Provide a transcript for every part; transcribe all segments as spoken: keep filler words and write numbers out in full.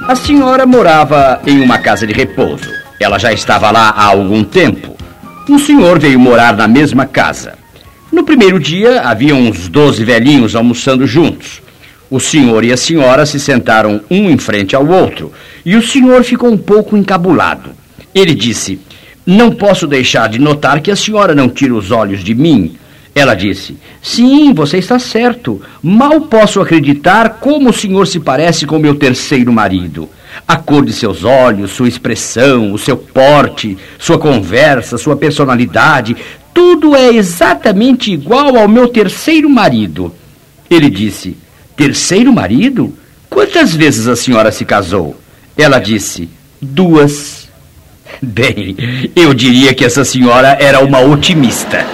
A senhora morava em uma casa de repouso. Ela já estava lá há algum tempo. Um senhor veio morar na mesma casa. No primeiro dia, havia uns doze velhinhos almoçando juntos. O senhor e a senhora se sentaram um em frente ao outro, e o senhor ficou um pouco encabulado. Ele disse: "Não posso deixar de notar que a senhora não tira os olhos de mim." Ela disse: "Sim, você está certo. Mal posso acreditar como o senhor se parece com meu terceiro marido. A cor de seus olhos, sua expressão, o seu porte, sua conversa, sua personalidade, tudo é exatamente igual ao meu terceiro marido." Ele disse: "Terceiro marido? Quantas vezes a senhora se casou?" Ela disse: "Duas." Bem, eu diria que essa senhora era uma otimista.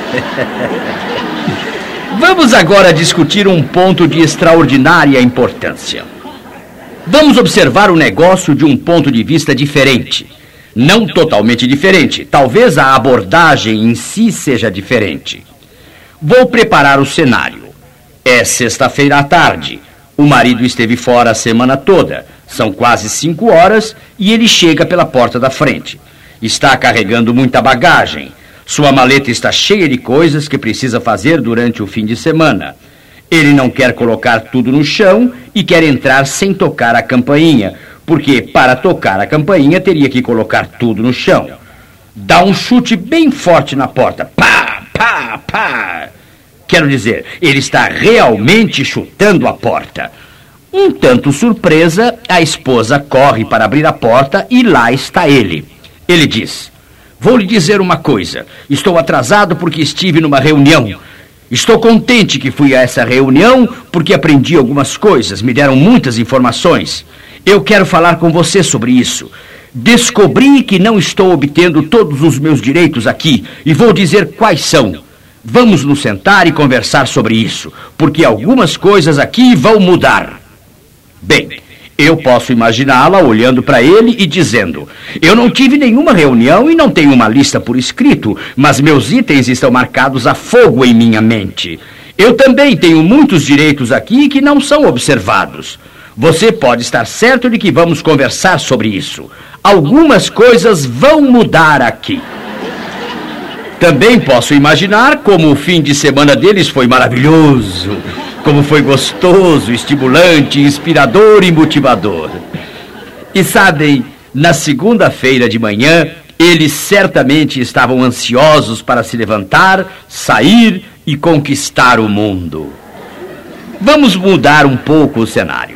Vamos agora discutir um ponto de extraordinária importância. Vamos observar o negócio de um ponto de vista diferente. Não totalmente diferente. Talvez a abordagem em si seja diferente. Vou preparar o cenário. É sexta-feira à tarde. O marido esteve fora a semana toda. São quase cinco horas e ele chega pela porta da frente. Está carregando muita bagagem. Sua maleta está cheia de coisas que precisa fazer durante o fim de semana. Ele não quer colocar tudo no chão e quer entrar sem tocar a campainha, porque para tocar a campainha teria que colocar tudo no chão. Dá um chute bem forte na porta. Pá, pá, pá. Quero dizer, ele está realmente chutando a porta. Um tanto surpresa, a esposa corre para abrir a porta e lá está ele. Ele diz: "Vou lhe dizer uma coisa. Estou atrasado porque estive numa reunião. Estou contente que fui a essa reunião porque aprendi algumas coisas, me deram muitas informações. Eu quero falar com você sobre isso. Descobri que não estou obtendo todos os meus direitos aqui e vou dizer quais são. Vamos nos sentar e conversar sobre isso, porque algumas coisas aqui vão mudar." Bem, eu posso imaginá-la olhando para ele e dizendo: "Eu não tive nenhuma reunião e não tenho uma lista por escrito, mas meus itens estão marcados a fogo em minha mente. Eu também tenho muitos direitos aqui que não são observados. Você pode estar certo de que vamos conversar sobre isso. Algumas coisas vão mudar aqui." Também posso imaginar como o fim de semana deles foi maravilhoso, como foi gostoso, estimulante, inspirador e motivador. E sabem, na segunda-feira de manhã, eles certamente estavam ansiosos para se levantar, sair e conquistar o mundo. Vamos mudar um pouco o cenário.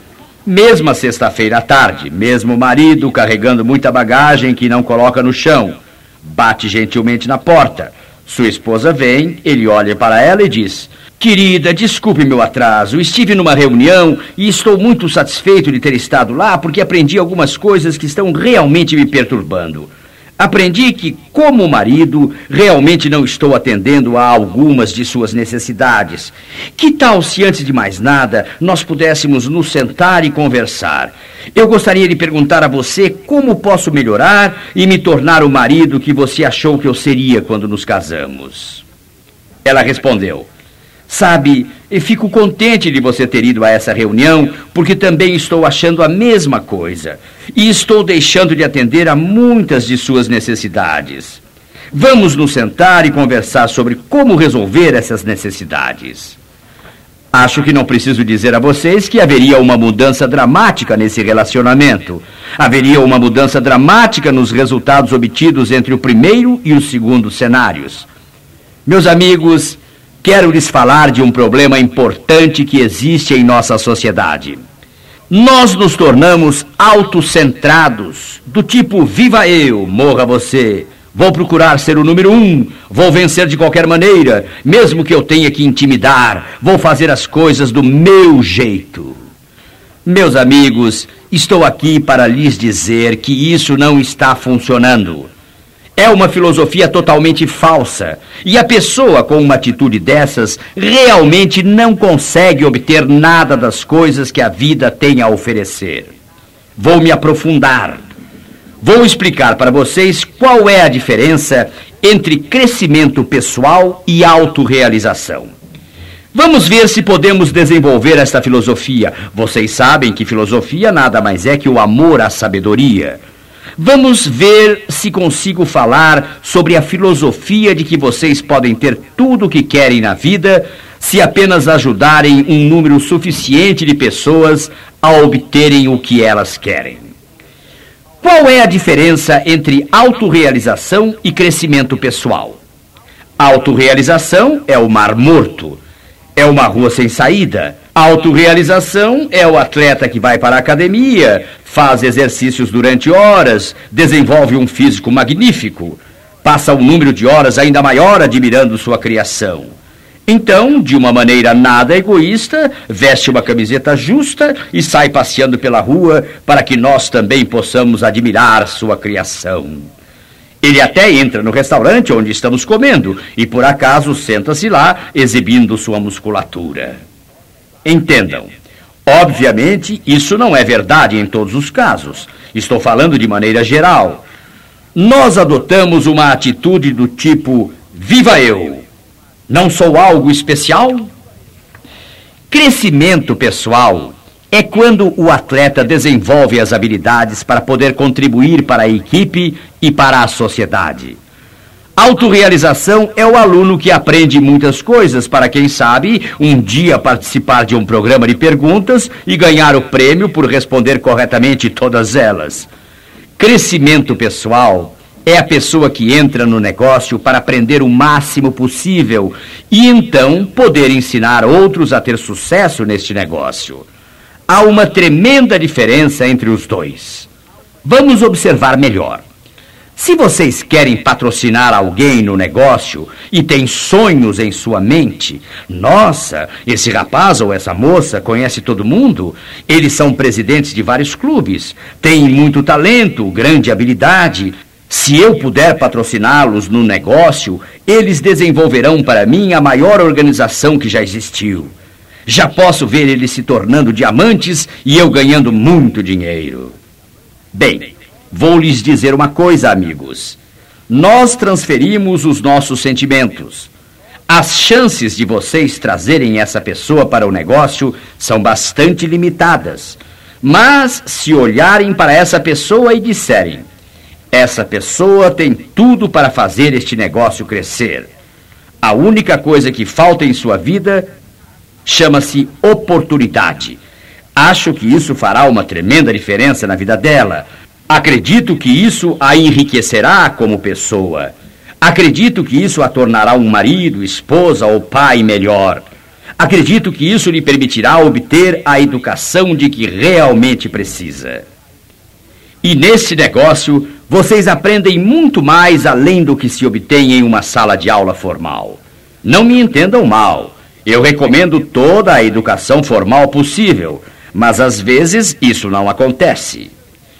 Mesma sexta-feira à tarde, mesmo o marido carregando muita bagagem que não coloca no chão. Bate gentilmente na porta. Sua esposa vem, ele olha para ela e diz: "Querida, desculpe meu atraso. Estive numa reunião e estou muito satisfeito de ter estado lá porque aprendi algumas coisas que estão realmente me perturbando. Aprendi que, como marido, realmente não estou atendendo a algumas de suas necessidades. Que tal se, antes de mais nada, nós pudéssemos nos sentar e conversar? Eu gostaria de perguntar a você como posso melhorar e me tornar o marido que você achou que eu seria quando nos casamos." Ela respondeu: "Sabe, eu fico contente de você ter ido a essa reunião, porque também estou achando a mesma coisa. E estou deixando de atender a muitas de suas necessidades. Vamos nos sentar e conversar sobre como resolver essas necessidades." Acho que não preciso dizer a vocês que haveria uma mudança dramática nesse relacionamento. Haveria uma mudança dramática nos resultados obtidos entre o primeiro e o segundo cenários. Meus amigos, quero lhes falar de um problema importante que existe em nossa sociedade. Nós nos tornamos autocentrados, do tipo viva eu, morra você. Vou procurar ser o número um, vou vencer de qualquer maneira, mesmo que eu tenha que intimidar, vou fazer as coisas do meu jeito. Meus amigos, estou aqui para lhes dizer que isso não está funcionando. É uma filosofia totalmente falsa, e a pessoa com uma atitude dessas realmente não consegue obter nada das coisas que a vida tem a oferecer. Vou me aprofundar. Vou explicar para vocês qual é a diferença entre crescimento pessoal e autorrealização. Vamos ver se podemos desenvolver esta filosofia. Vocês sabem que filosofia nada mais é que o amor à sabedoria. Vamos ver se consigo falar sobre a filosofia de que vocês podem ter tudo o que querem na vida se apenas ajudarem um número suficiente de pessoas a obterem o que elas querem. Qual é a diferença entre autorrealização e crescimento pessoal? Autorrealização é o mar morto. É uma rua sem saída. Autorrealização é o atleta que vai para a academia, faz exercícios durante horas, desenvolve um físico magnífico, passa um número de horas ainda maior admirando sua criação. Então, de uma maneira nada egoísta, veste uma camiseta justa e sai passeando pela rua para que nós também possamos admirar sua criação. Ele até entra no restaurante onde estamos comendo e, por acaso, senta-se lá, exibindo sua musculatura. Entendam, obviamente, isso não é verdade em todos os casos. Estou falando de maneira geral. Nós adotamos uma atitude do tipo, viva eu! Não sou algo especial? Crescimento pessoal é quando o atleta desenvolve as habilidades para poder contribuir para a equipe e para a sociedade. Autorrealização é o aluno que aprende muitas coisas para, quem sabe, um dia participar de um programa de perguntas e ganhar o prêmio por responder corretamente todas elas. Crescimento pessoal é a pessoa que entra no negócio para aprender o máximo possível e então poder ensinar outros a ter sucesso neste negócio. Há uma tremenda diferença entre os dois. Vamos observar melhor. Se vocês querem patrocinar alguém no negócio e têm sonhos em sua mente, nossa, esse rapaz ou essa moça conhece todo mundo, eles são presidentes de vários clubes, têm muito talento, grande habilidade. Se eu puder patrociná-los no negócio, eles desenvolverão para mim a maior organização que já existiu. Já posso ver eles se tornando diamantes e eu ganhando muito dinheiro. Bem, vou lhes dizer uma coisa, amigos. Nós transferimos os nossos sentimentos. As chances de vocês trazerem essa pessoa para o negócio são bastante limitadas. Mas se olharem para essa pessoa e disserem, essa pessoa tem tudo para fazer este negócio crescer. A única coisa que falta em sua vida chama-se oportunidade. Acho que isso fará uma tremenda diferença na vida dela. Acredito que isso a enriquecerá como pessoa. Acredito que isso a tornará um marido, esposa ou pai melhor. Acredito que isso lhe permitirá obter a educação de que realmente precisa. E nesse negócio, vocês aprendem muito mais além do que se obtém em uma sala de aula formal. Não me entendam mal. Eu recomendo toda a educação formal possível, mas às vezes isso não acontece.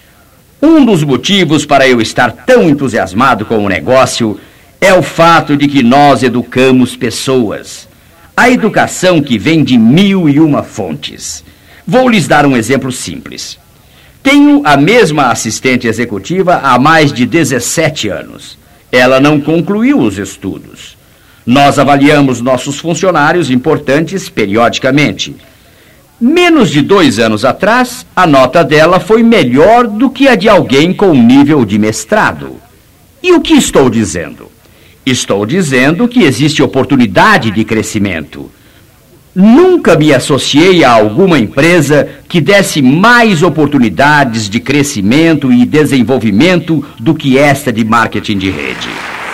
Um dos motivos para eu estar tão entusiasmado com o negócio é o fato de que nós educamos pessoas. A educação que vem de mil e uma fontes. Vou lhes dar um exemplo simples. Tenho a mesma assistente executiva há mais de dezessete anos. Ela não concluiu os estudos. Nós avaliamos nossos funcionários importantes periodicamente. Menos de dois anos atrás, a nota dela foi melhor do que a de alguém com nível de mestrado. E o que estou dizendo? Estou dizendo que existe oportunidade de crescimento. Nunca me associei a alguma empresa que desse mais oportunidades de crescimento e desenvolvimento do que esta de marketing de rede.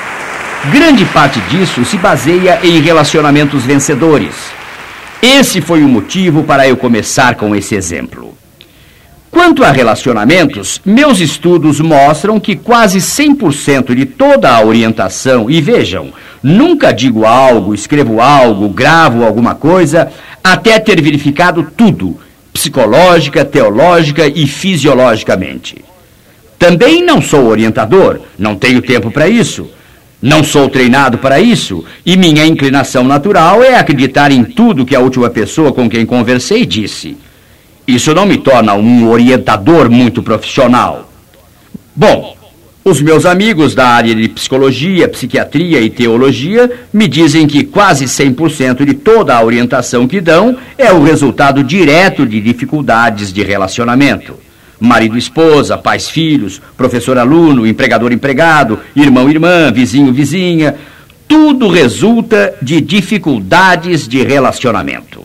Grande parte disso se baseia em relacionamentos vencedores. Esse foi o motivo para eu começar com esse exemplo. Quanto a relacionamentos, meus estudos mostram que quase cem por cento de toda a orientação, e vejam, nunca digo algo, escrevo algo, gravo alguma coisa, até ter verificado tudo, psicológica, teológica e fisiologicamente. Também não sou orientador, não tenho tempo para isso. Não sou treinado para isso, e minha inclinação natural é acreditar em tudo que a última pessoa com quem conversei disse. Isso não me torna um orientador muito profissional. Bom, Os meus amigos da área de psicologia, psiquiatria e teologia me dizem que quase cem por cento de toda a orientação que dão é o resultado direto de dificuldades de relacionamento. Marido, esposa, pais, filhos, professor, aluno, empregador, empregado, irmão, irmã, vizinho, vizinha, tudo resulta de dificuldades de relacionamento.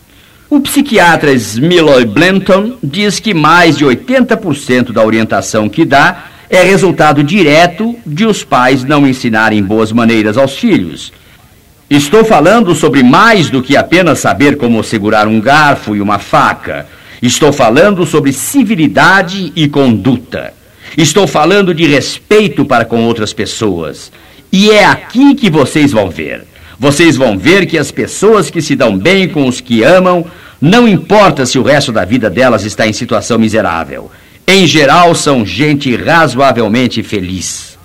O psiquiatra Smiley Blanton diz que mais de oitenta por cento da orientação que dá é resultado direto de os pais não ensinarem boas maneiras aos filhos. Estou falando sobre mais do que apenas saber como segurar um garfo e uma faca. Estou falando sobre civilidade e conduta. Estou falando de respeito para com outras pessoas. E é aqui que vocês vão ver. Vocês vão ver que as pessoas que se dão bem com os que amam, não importa se o resto da vida delas está em situação miserável. Em geral, são gente razoavelmente feliz.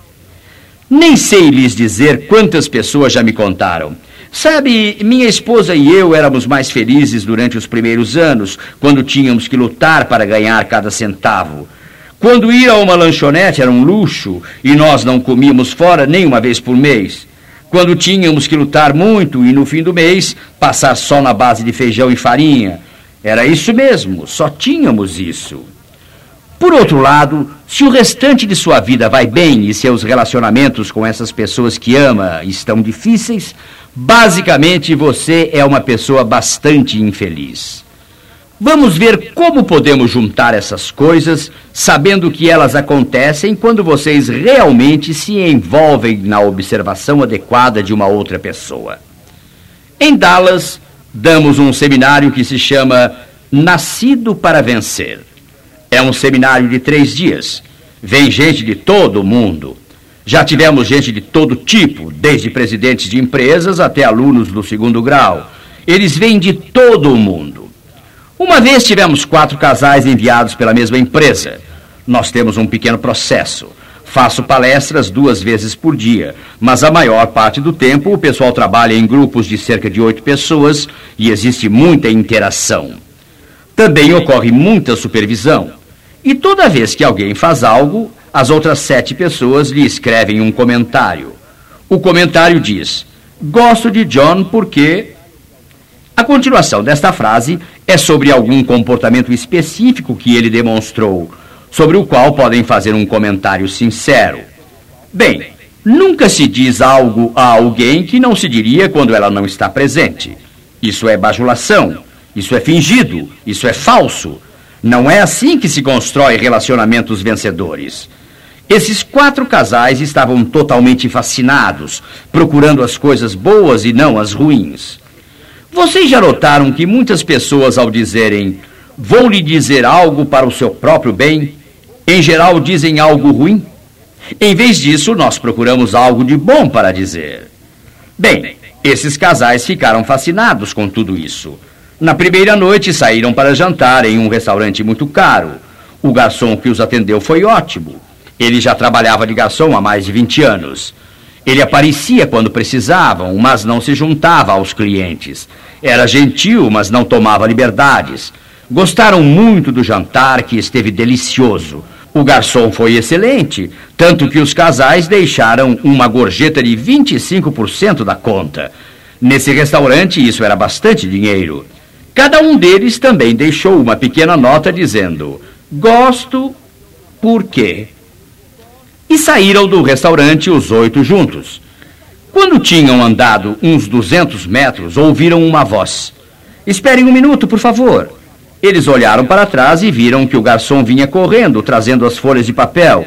Nem sei lhes dizer quantas pessoas já me contaram. Sabe, minha esposa e eu éramos mais felizes durante os primeiros anos, quando tínhamos que lutar para ganhar cada centavo. Quando ir a uma lanchonete era um luxo e nós não comíamos fora nem uma vez por mês. Quando tínhamos que lutar muito e no fim do mês passar só na base de feijão e farinha. Era isso mesmo, só tínhamos isso. Por outro lado, se o restante de sua vida vai bem e seus relacionamentos com essas pessoas que ama estão difíceis, basicamente você é uma pessoa bastante infeliz. Vamos ver como podemos juntar essas coisas, sabendo que elas acontecem quando vocês realmente se envolvem na observação adequada de uma outra pessoa. Em Dallas, damos um seminário que se chama Nascido para Vencer. É um seminário de três dias. Vem gente de todo o mundo. Já tivemos gente de todo tipo, desde presidentes de empresas até alunos do segundo grau. Eles vêm de todo o mundo. Uma vez tivemos quatro casais enviados pela mesma empresa. Nós temos um pequeno processo. Faço palestras duas vezes por dia, mas a maior parte do tempo o pessoal trabalha em grupos de cerca de oito pessoas e existe muita interação. Também ocorre muita supervisão. E toda vez que alguém faz algo, as outras sete pessoas lhe escrevem um comentário. O comentário diz: gosto de John porque... A continuação desta frase é sobre algum comportamento específico que ele demonstrou, sobre o qual podem fazer um comentário sincero. Bem, nunca se diz algo a alguém que não se diria quando ela não está presente. Isso é bajulação, isso é fingido, isso é falso. Não é assim que se constrói relacionamentos vencedores. Esses quatro casais estavam totalmente fascinados, procurando as coisas boas e não as ruins. Vocês já notaram que muitas pessoas, ao dizerem vou lhe dizer algo para o seu próprio bem, em geral dizem algo ruim? Em vez disso, nós procuramos algo de bom para dizer. Bem, esses casais ficaram fascinados com tudo isso. Na primeira noite, saíram para jantar em um restaurante muito caro. O garçom que os atendeu foi ótimo. Ele já trabalhava de garçom há mais de vinte anos. Ele aparecia quando precisavam, mas não se juntava aos clientes. Era gentil, mas não tomava liberdades. Gostaram muito do jantar, que esteve delicioso. O garçom foi excelente, tanto que os casais deixaram uma gorjeta de vinte e cinco por cento da conta. Nesse restaurante, isso era bastante dinheiro. Cada um deles também deixou uma pequena nota dizendo: gosto, por quê? E saíram do restaurante os oito juntos. Quando tinham andado uns duzentos metros, ouviram uma voz: esperem um minuto, por favor. Eles olharam para trás e viram que o garçom vinha correndo, trazendo as folhas de papel.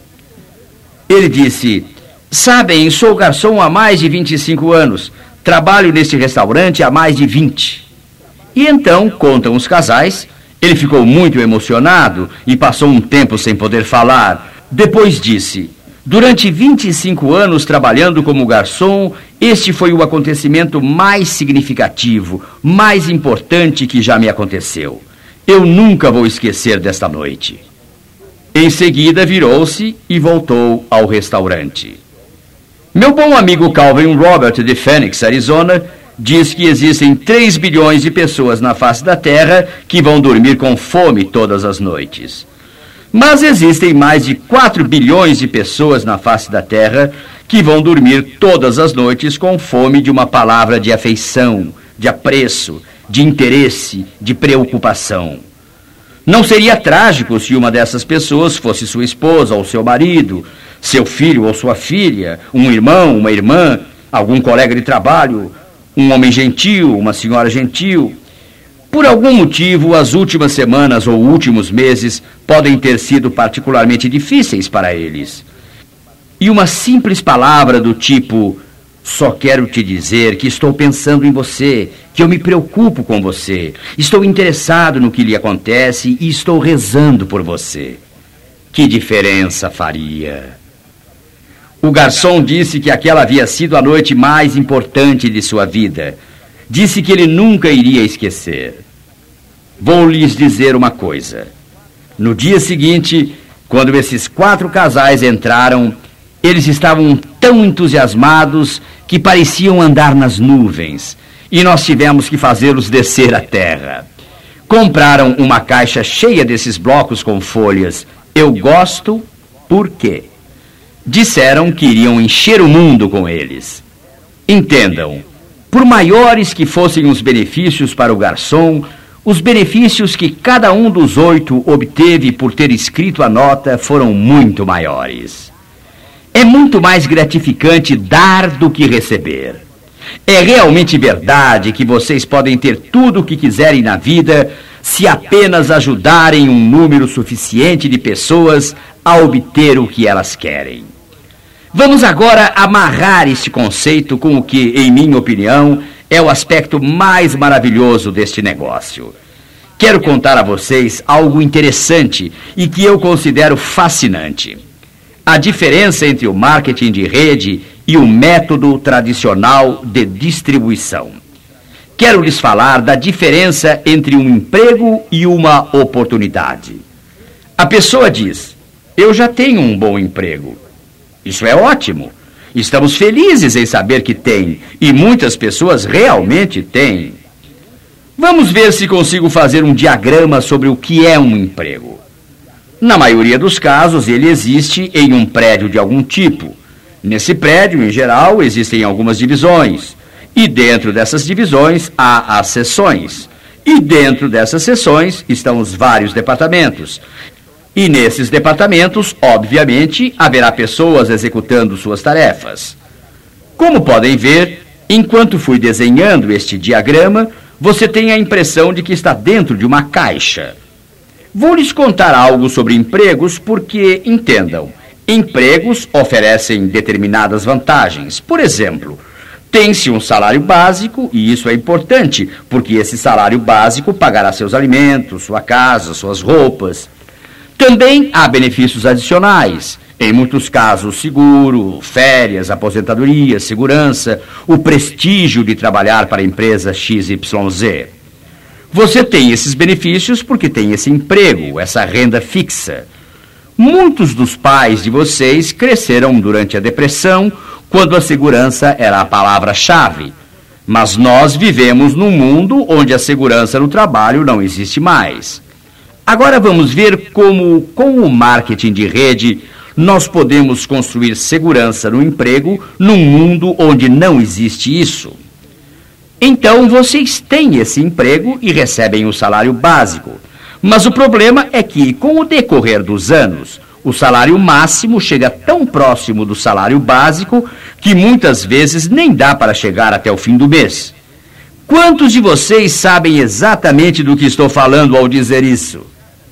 Ele disse: sabem, sou garçom há mais de vinte e cinco anos. Trabalho neste restaurante há mais de vinte. E então, contam os casais, ele ficou muito emocionado e passou um tempo sem poder falar. Depois disse: durante vinte e cinco anos trabalhando como garçom, este foi o acontecimento mais significativo, mais importante que já me aconteceu. Eu nunca vou esquecer desta noite. Em seguida, virou-se e voltou ao restaurante. Meu bom amigo Calvin Robert, de Phoenix, Arizona, diz que existem três bilhões de pessoas na face da Terra que vão dormir com fome todas as noites. Mas existem mais de quatro bilhões de pessoas na face da Terra que vão dormir todas as noites com fome de uma palavra de afeição, de apreço, de interesse, de preocupação. Não seria trágico se uma dessas pessoas fosse sua esposa ou seu marido, seu filho ou sua filha, um irmão, uma irmã, algum colega de trabalho, um homem gentil, uma senhora gentil. Por algum motivo, as últimas semanas ou últimos meses podem ter sido particularmente difíceis para eles. E uma simples palavra do tipo: só quero te dizer que estou pensando em você, que eu me preocupo com você, estou interessado no que lhe acontece e estou rezando por você. Que diferença faria? O garçom disse que aquela havia sido a noite mais importante de sua vida. Disse que ele nunca iria esquecer. Vou lhes dizer uma coisa. No dia seguinte, quando esses quatro casais entraram, eles estavam tão entusiasmados que pareciam andar nas nuvens, e nós tivemos que fazê-los descer à terra. Compraram uma caixa cheia desses blocos com folhas. Eu gosto, por quê? Disseram que iriam encher o mundo com eles. Entendam, por maiores que fossem os benefícios para o garçom, os benefícios que cada um dos oito obteve por ter escrito a nota foram muito maiores. É muito mais gratificante dar do que receber. É realmente verdade que vocês podem ter tudo o que quiserem na vida se apenas ajudarem um número suficiente de pessoas a obter o que elas querem. Vamos agora amarrar este conceito com o que, em minha opinião, é o aspecto mais maravilhoso deste negócio. Quero contar a vocês algo interessante e que eu considero fascinante. A diferença entre o marketing de rede e o método tradicional de distribuição. Quero lhes falar da diferença entre um emprego e uma oportunidade. A pessoa diz: eu já tenho um bom emprego. Isso é ótimo. Estamos felizes em saber que tem, e muitas pessoas realmente têm. Vamos ver se consigo fazer um diagrama sobre o que é um emprego. Na maioria dos casos, ele existe em um prédio de algum tipo. Nesse prédio, em geral, existem algumas divisões. E dentro dessas divisões há as seções. E dentro dessas seções estão os vários departamentos. E nesses departamentos, obviamente, haverá pessoas executando suas tarefas. Como podem ver, enquanto fui desenhando este diagrama, você tem a impressão de que está dentro de uma caixa. Vou lhes contar algo sobre empregos porque, entendam, empregos oferecem determinadas vantagens. Por exemplo, tem-se um salário básico, e isso é importante, porque esse salário básico pagará seus alimentos, sua casa, suas roupas. Também há benefícios adicionais, em muitos casos seguro, férias, aposentadoria, segurança, o prestígio de trabalhar para a empresa X Y Z. Você tem esses benefícios porque tem esse emprego, essa renda fixa. Muitos dos pais de vocês cresceram durante a depressão, quando a segurança era a palavra-chave. Mas nós vivemos num mundo onde a segurança no trabalho não existe mais. Agora vamos ver como, com o marketing de rede, nós podemos construir segurança no emprego num mundo onde não existe isso. Então, vocês têm esse emprego e recebem o salário básico. Mas o problema é que, com o decorrer dos anos, o salário máximo chega tão próximo do salário básico que muitas vezes nem dá para chegar até o fim do mês. Quantos de vocês sabem exatamente do que estou falando ao dizer isso?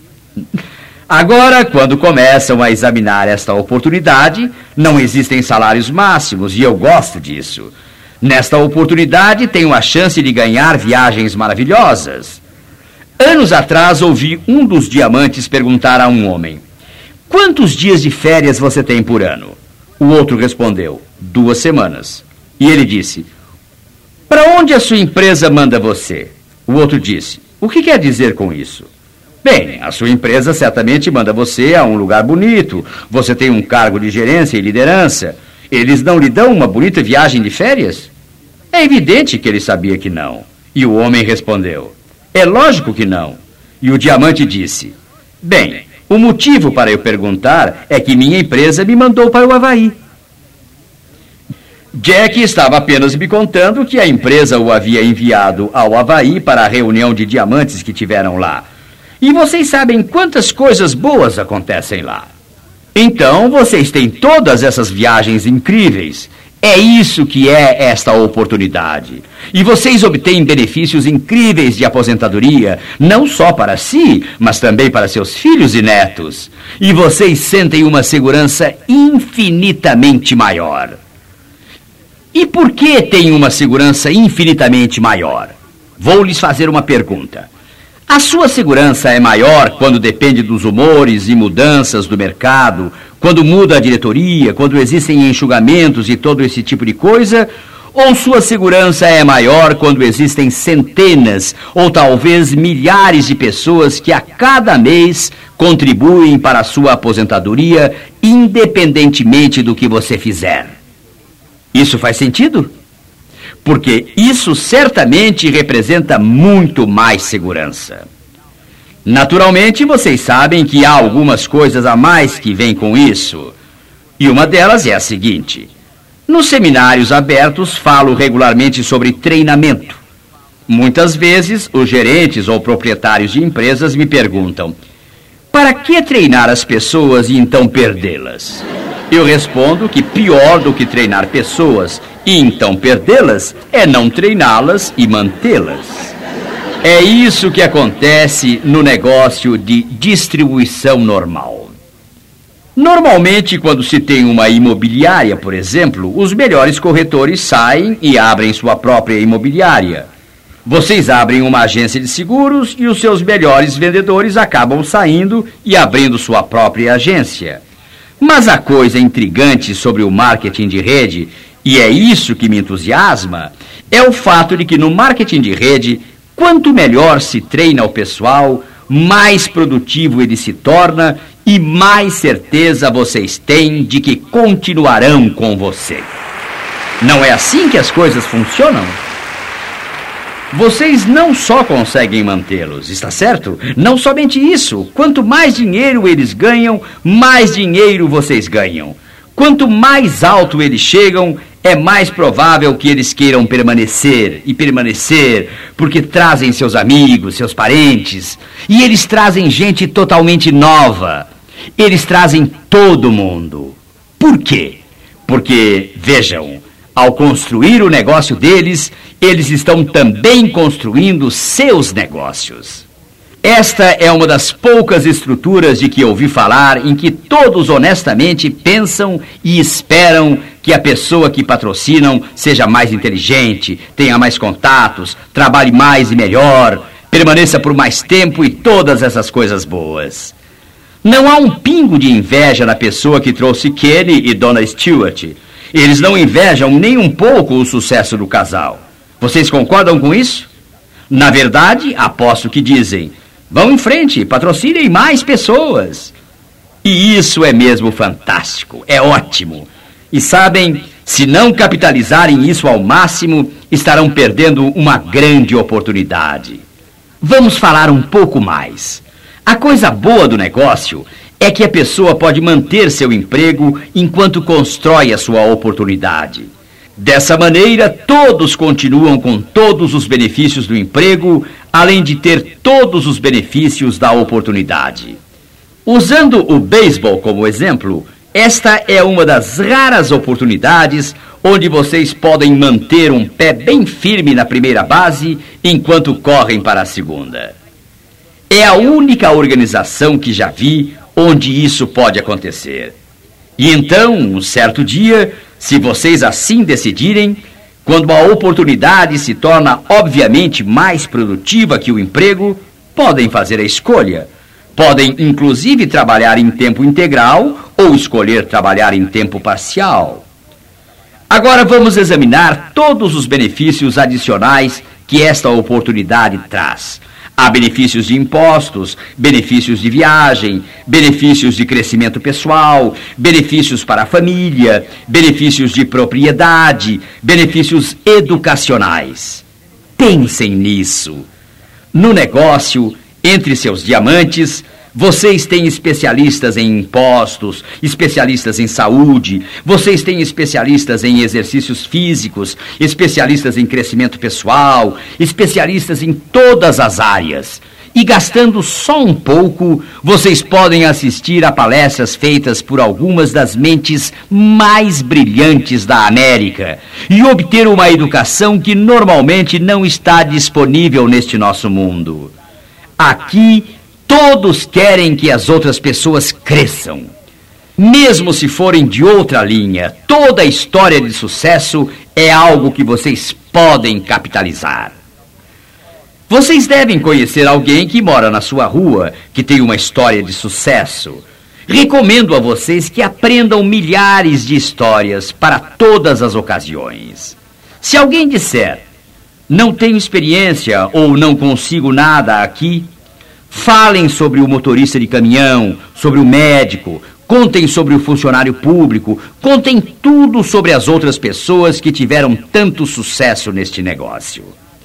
Agora, quando começam a examinar esta oportunidade, não existem salários máximos e eu gosto disso. Nesta oportunidade, tenho a chance de ganhar viagens maravilhosas. Anos atrás, ouvi um dos diamantes perguntar a um homem: quantos dias de férias você tem por ano? O outro respondeu: duas semanas. E ele disse: para onde a sua empresa manda você? O outro disse: o que quer dizer com isso? Bem, a sua empresa certamente manda você a um lugar bonito. Você tem um cargo de gerência e liderança. Eles não lhe dão uma bonita viagem de férias? É evidente que ele sabia que não. E o homem respondeu: é lógico que não. E o diamante disse: bem, O motivo para eu perguntar é que minha empresa me mandou para o Havaí. Jack estava apenas me contando que a empresa o havia enviado ao Havaí para a reunião de diamantes que tiveram lá. E vocês sabem quantas coisas boas acontecem lá. Então, vocês têm todas essas viagens incríveis. É isso que é esta oportunidade. E vocês obtêm benefícios incríveis de aposentadoria, não só para si, mas também para seus filhos e netos. E vocês sentem uma segurança infinitamente maior. E por que tem uma segurança infinitamente maior? Vou lhes fazer uma pergunta. A sua segurança é maior quando depende dos humores e mudanças do mercado, quando muda a diretoria, quando existem enxugamentos e todo esse tipo de coisa? Ou sua segurança é maior quando existem centenas ou talvez milhares de pessoas que a cada mês contribuem para a sua aposentadoria, independentemente do que você fizer? Isso faz sentido? Porque isso certamente representa muito mais segurança. Naturalmente, vocês sabem que há algumas coisas a mais que vêm com isso. E uma delas é a seguinte. Nos seminários abertos, falo regularmente sobre treinamento. Muitas vezes, os gerentes ou proprietários de empresas me perguntam: para que treinar as pessoas e então perdê-las? Eu respondo que pior do que treinar pessoas e então perdê-las é não treiná-las e mantê-las. É isso que acontece no negócio de distribuição normal. Normalmente, quando se tem uma imobiliária, por exemplo, os melhores corretores saem e abrem sua própria imobiliária. Vocês abrem uma agência de seguros e os seus melhores vendedores acabam saindo e abrindo sua própria agência. Mas a coisa intrigante sobre o marketing de rede, e é isso que me entusiasma, é o fato de que no marketing de rede, quanto melhor se treina o pessoal, mais produtivo ele se torna e mais certeza vocês têm de que continuarão com você. Não é assim que as coisas funcionam? Vocês não só conseguem mantê-los, está certo? Não somente isso. Quanto mais dinheiro eles ganham, mais dinheiro vocês ganham. Quanto mais alto eles chegam, é mais provável que eles queiram permanecer e permanecer, porque trazem seus amigos, seus parentes, e eles trazem gente totalmente nova. Eles trazem todo mundo. Por quê? Porque, vejam, ao construir o negócio deles, eles estão também construindo seus negócios. Esta é uma das poucas estruturas de que ouvi falar em que todos honestamente pensam e esperam que a pessoa que patrocinam seja mais inteligente, tenha mais contatos, trabalhe mais e melhor, permaneça por mais tempo e todas essas coisas boas. Não há um pingo de inveja na pessoa que trouxe Kenny e Donna Stewart. Eles não invejam nem um pouco o sucesso do casal. Vocês concordam com isso? Na verdade, aposto que dizem: vão em frente, patrocinem mais pessoas. E isso é mesmo fantástico, é ótimo. E sabem, se não capitalizarem isso ao máximo, estarão perdendo uma grande oportunidade. Vamos falar um pouco mais. A coisa boa do negócio é que a pessoa pode manter seu emprego enquanto constrói a sua oportunidade. Dessa maneira, todos continuam com todos os benefícios do emprego, além de ter todos os benefícios da oportunidade. Usando o beisebol como exemplo, esta é uma das raras oportunidades onde vocês podem manter um pé bem firme na primeira base enquanto correm para a segunda. É a única organização que já vi onde isso pode acontecer. E então, um certo dia, se vocês assim decidirem, quando a oportunidade se torna obviamente mais produtiva que o emprego, podem fazer a escolha. Podem, inclusive, trabalhar em tempo integral ou escolher trabalhar em tempo parcial. Agora vamos examinar todos os benefícios adicionais que esta oportunidade traz. Há benefícios de impostos, benefícios de viagem, benefícios de crescimento pessoal, benefícios para a família, benefícios de propriedade, benefícios educacionais. Pensem nisso. No negócio, entre seus diamantes, Vocês têm especialistas em impostos, especialistas em saúde, vocês têm especialistas em exercícios físicos, especialistas em crescimento pessoal, especialistas em todas as áreas. E gastando só um pouco, vocês podem assistir a palestras feitas por algumas das mentes mais brilhantes da América e obter uma educação que normalmente não está disponível neste nosso mundo. Aqui, todos querem que as outras pessoas cresçam. Mesmo se forem de outra linha, toda a história de sucesso é algo que vocês podem capitalizar. Vocês devem conhecer alguém que mora na sua rua, que tem uma história de sucesso. Recomendo a vocês que aprendam milhares de histórias para todas as ocasiões. Se alguém disser, não tenho experiência ou não consigo nada aqui, falem sobre o motorista de caminhão, sobre o médico, contem sobre o funcionário público, contem tudo sobre as outras pessoas que tiveram tanto sucesso neste negócio.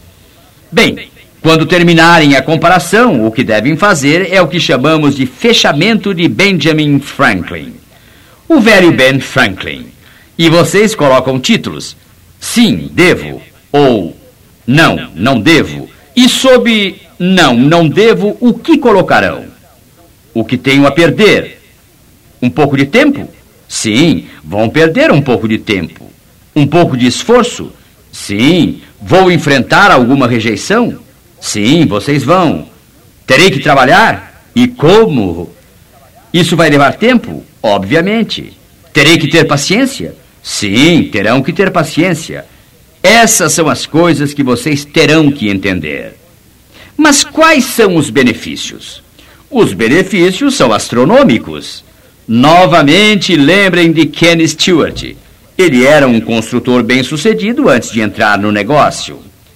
Bem, quando terminarem a comparação, o que devem fazer é o que chamamos de fechamento de Benjamin Franklin. O velho Ben Franklin. E vocês colocam títulos. Sim, devo. Ou não, não devo. E sob não, não devo, o que colocarão? O que tenho a perder? Um pouco de tempo? Sim, vão perder um pouco de tempo. Um pouco de esforço? Sim. Vou enfrentar alguma rejeição? Sim, vocês vão. Terei que trabalhar? E como? Isso vai levar tempo? Obviamente. Terei que ter paciência? Sim, terão que ter paciência. Essas são as coisas que vocês terão que entender. Mas quais são os benefícios? Os benefícios são astronômicos. Novamente, lembrem de Ken Stewart. Ele era um construtor bem-sucedido antes de entrar no negócio.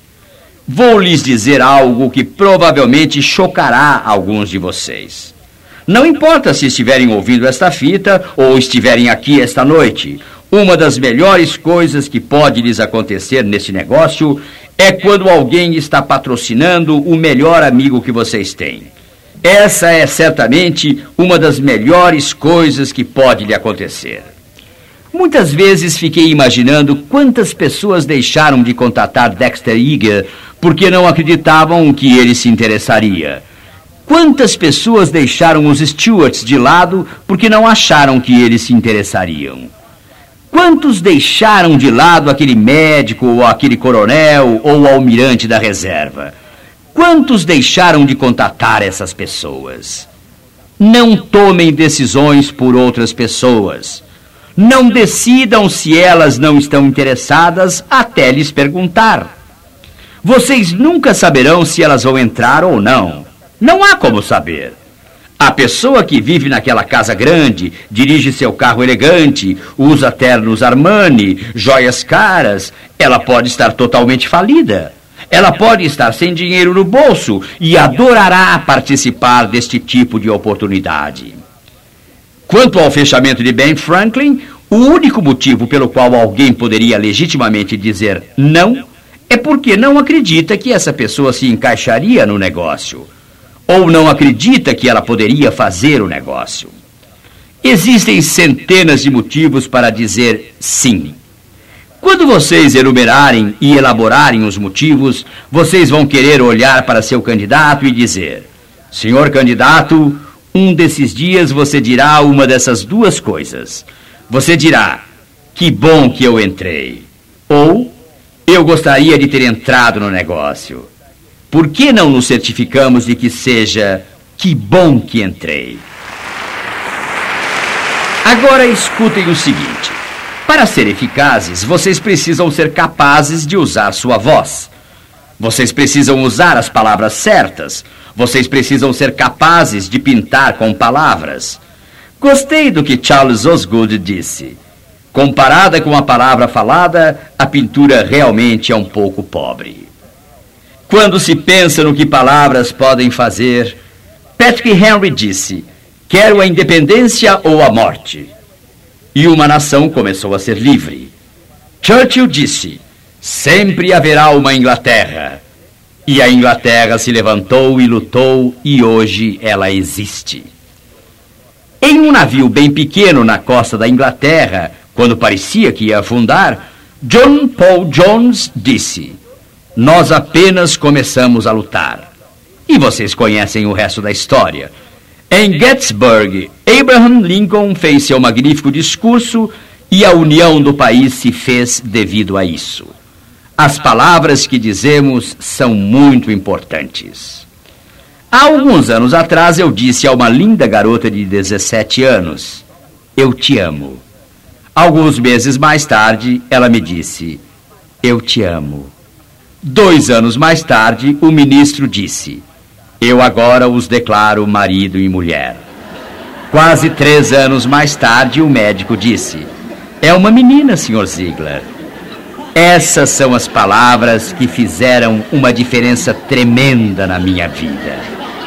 Vou lhes dizer algo que provavelmente chocará alguns de vocês. Não importa se estiverem ouvindo esta fita ou estiverem aqui esta noite, uma das melhores coisas que pode lhes acontecer nesse negócio é quando alguém está patrocinando o melhor amigo que vocês têm. Essa é certamente uma das melhores coisas que pode lhe acontecer. Muitas vezes fiquei imaginando quantas pessoas deixaram de contatar Dexter Yeager porque não acreditavam que ele se interessaria. Quantas pessoas deixaram os Stewarts de lado porque não acharam que eles se interessariam? Quantos deixaram de lado aquele médico ou aquele coronel ou almirante da reserva? Quantos deixaram de contatar essas pessoas? Não tomem decisões por outras pessoas. Não decidam se elas não estão interessadas até lhes perguntar. Vocês nunca saberão se elas vão entrar ou não. Não há como saber. A pessoa que vive naquela casa grande, dirige seu carro elegante, usa ternos Armani, joias caras, ela pode estar totalmente falida. Ela pode estar sem dinheiro no bolso e adorará participar deste tipo de oportunidade. Quanto ao fechamento de Ben Franklin, o único motivo pelo qual alguém poderia legitimamente dizer não é porque não acredita que essa pessoa se encaixaria no negócio, ou não acredita que ela poderia fazer o negócio. Existem centenas de motivos para dizer sim. Quando vocês enumerarem e elaborarem os motivos, vocês vão querer olhar para seu candidato e dizer: senhor candidato, um desses dias você dirá uma dessas duas coisas. Você dirá: que bom que eu entrei. Ou: eu gostaria de ter entrado no negócio. Por que não nos certificamos de que seja: que bom que entrei? Agora escutem o seguinte. Para ser eficazes, vocês precisam ser capazes de usar sua voz. Vocês precisam usar as palavras certas. Vocês precisam ser capazes de pintar com palavras. Gostei do que Charles Osgood disse. Comparada com a palavra falada, a pintura realmente é um pouco pobre. Quando se pensa no que palavras podem fazer, Patrick Henry disse: quero a independência ou a morte. E uma nação começou a ser livre. Churchill disse: sempre haverá uma Inglaterra. E a Inglaterra se levantou e lutou, e hoje ela existe. Em um navio bem pequeno na costa da Inglaterra, quando parecia que ia afundar, John Paul Jones disse: nós apenas começamos a lutar. E vocês conhecem o resto da história. Em Gettysburg, Abraham Lincoln fez seu magnífico discurso e a união do país se fez devido a isso. As palavras que dizemos são muito importantes. Há alguns anos atrás eu disse a uma linda garota de dezessete anos: eu te amo. Alguns meses mais tarde, ela me disse: eu te amo. Dois anos mais tarde, o ministro disse: eu agora os declaro marido e mulher. Quase três anos mais tarde, o médico disse: é uma menina, senhor Ziegler. Essas são as palavras que fizeram uma diferença tremenda na minha vida.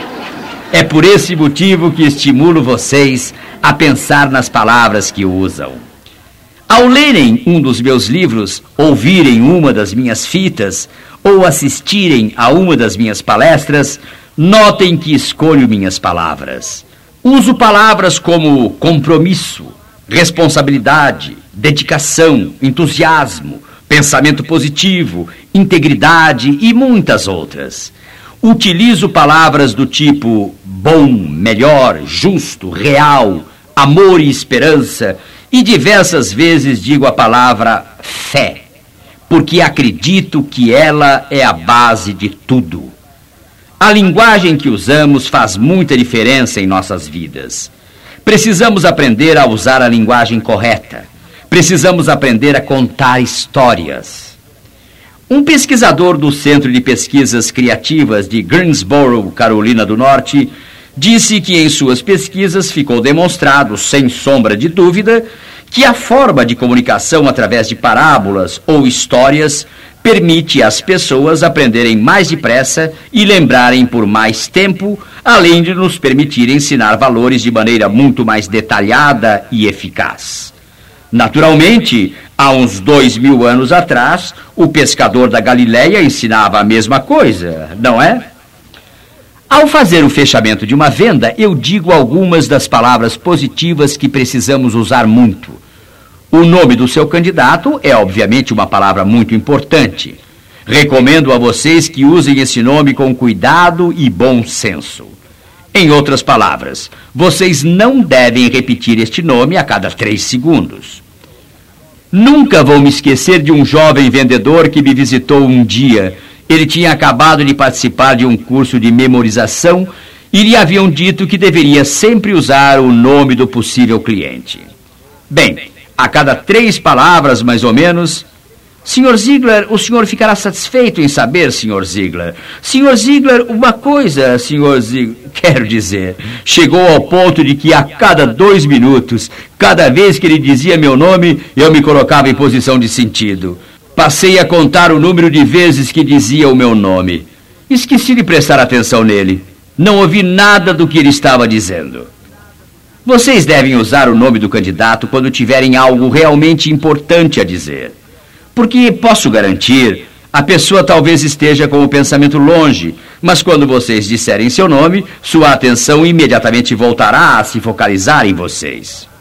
É por esse motivo que estimulo vocês a pensar nas palavras que usam. Ao lerem um dos meus livros, ouvirem uma das minhas fitas ou assistirem a uma das minhas palestras, notem que escolho minhas palavras. Uso palavras como compromisso, responsabilidade, dedicação, entusiasmo, pensamento positivo, integridade e muitas outras. Utilizo palavras do tipo bom, melhor, justo, real, amor e esperança, e diversas vezes digo a palavra fé, porque acredito que ela é a base de tudo. A linguagem que usamos faz muita diferença em nossas vidas. Precisamos aprender a usar a linguagem correta. Precisamos aprender a contar histórias. Um pesquisador do Centro de Pesquisas Criativas de Greensboro, Carolina do Norte, disse que em suas pesquisas ficou demonstrado, sem sombra de dúvida, que a forma de comunicação através de parábolas ou histórias permite às pessoas aprenderem mais depressa e lembrarem por mais tempo, além de nos permitir ensinar valores de maneira muito mais detalhada e eficaz. Naturalmente, há uns dois mil anos atrás, o pescador da Galileia ensinava a mesma coisa, não é? Ao fazer o fechamento de uma venda, eu digo algumas das palavras positivas que precisamos usar muito. O nome do seu candidato é, obviamente, uma palavra muito importante. Recomendo a vocês que usem esse nome com cuidado e bom senso. Em outras palavras, vocês não devem repetir este nome a cada três segundos. Nunca vou me esquecer de um jovem vendedor que me visitou um dia. Ele tinha acabado de participar de um curso de memorização e lhe haviam dito que deveria sempre usar o nome do possível cliente. Bem, a cada três palavras, mais ou menos: senhor Ziegler, o senhor ficará satisfeito em saber, senhor Ziegler. senhor Ziegler, uma coisa, senhor Ziegler. Quero dizer, chegou ao ponto de que a cada dois minutos, cada vez que ele dizia meu nome, eu me colocava em posição de sentido. Passei a contar o número de vezes que dizia o meu nome. Esqueci de prestar atenção nele. Não ouvi nada do que ele estava dizendo. Vocês devem usar o nome do candidato quando tiverem algo realmente importante a dizer. Porque, posso garantir, a pessoa talvez esteja com o pensamento longe, mas quando vocês disserem seu nome, sua atenção imediatamente voltará a se focalizar em vocês.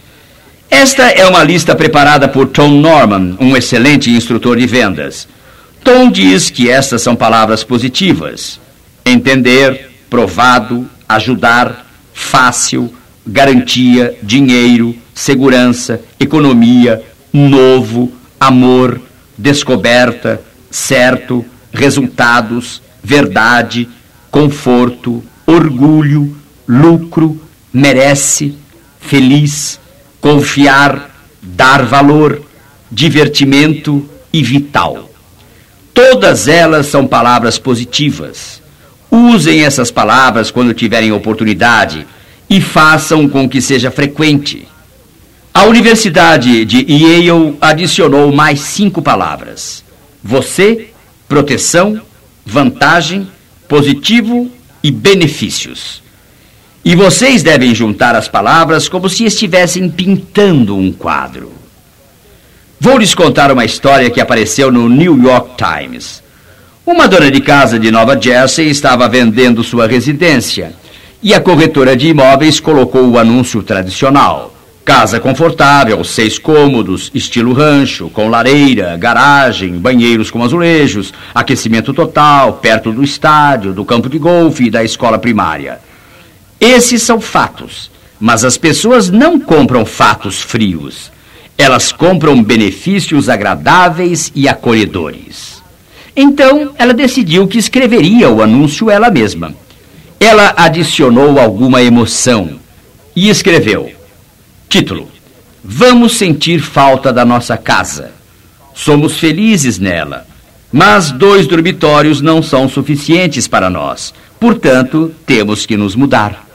Esta é uma lista preparada por Tom Norman, um excelente instrutor de vendas. Tom diz que estas são palavras positivas: entender, provado, ajudar, fácil, garantia, dinheiro, segurança, economia, novo, amor, descoberta, certo, resultados, verdade, conforto, orgulho, lucro, merece, feliz, confiar, dar valor, divertimento e vital. Todas elas são palavras positivas. Usem essas palavras quando tiverem oportunidade e façam com que seja frequente. A Universidade de Yale adicionou mais cinco palavras: você, proteção, vantagem, positivo e benefícios. E vocês devem juntar as palavras como se estivessem pintando um quadro. Vou lhes contar uma história que apareceu no New York Times. Uma dona de casa de Nova Jersey estava vendendo sua residência e a corretora de imóveis colocou o anúncio tradicional. Casa confortável, seis cômodos, estilo rancho, com lareira, garagem, banheiros com azulejos, aquecimento total, perto do estádio, do campo de golfe e da escola primária. Esses são fatos, mas as pessoas não compram fatos frios. Elas compram benefícios agradáveis e acolhedores. Então, ela decidiu que escreveria o anúncio ela mesma. Ela adicionou alguma emoção e escreveu: título: Vamos sentir falta da nossa casa. Somos felizes nela, mas dois dormitórios não são suficientes para nós. Portanto, temos que nos mudar.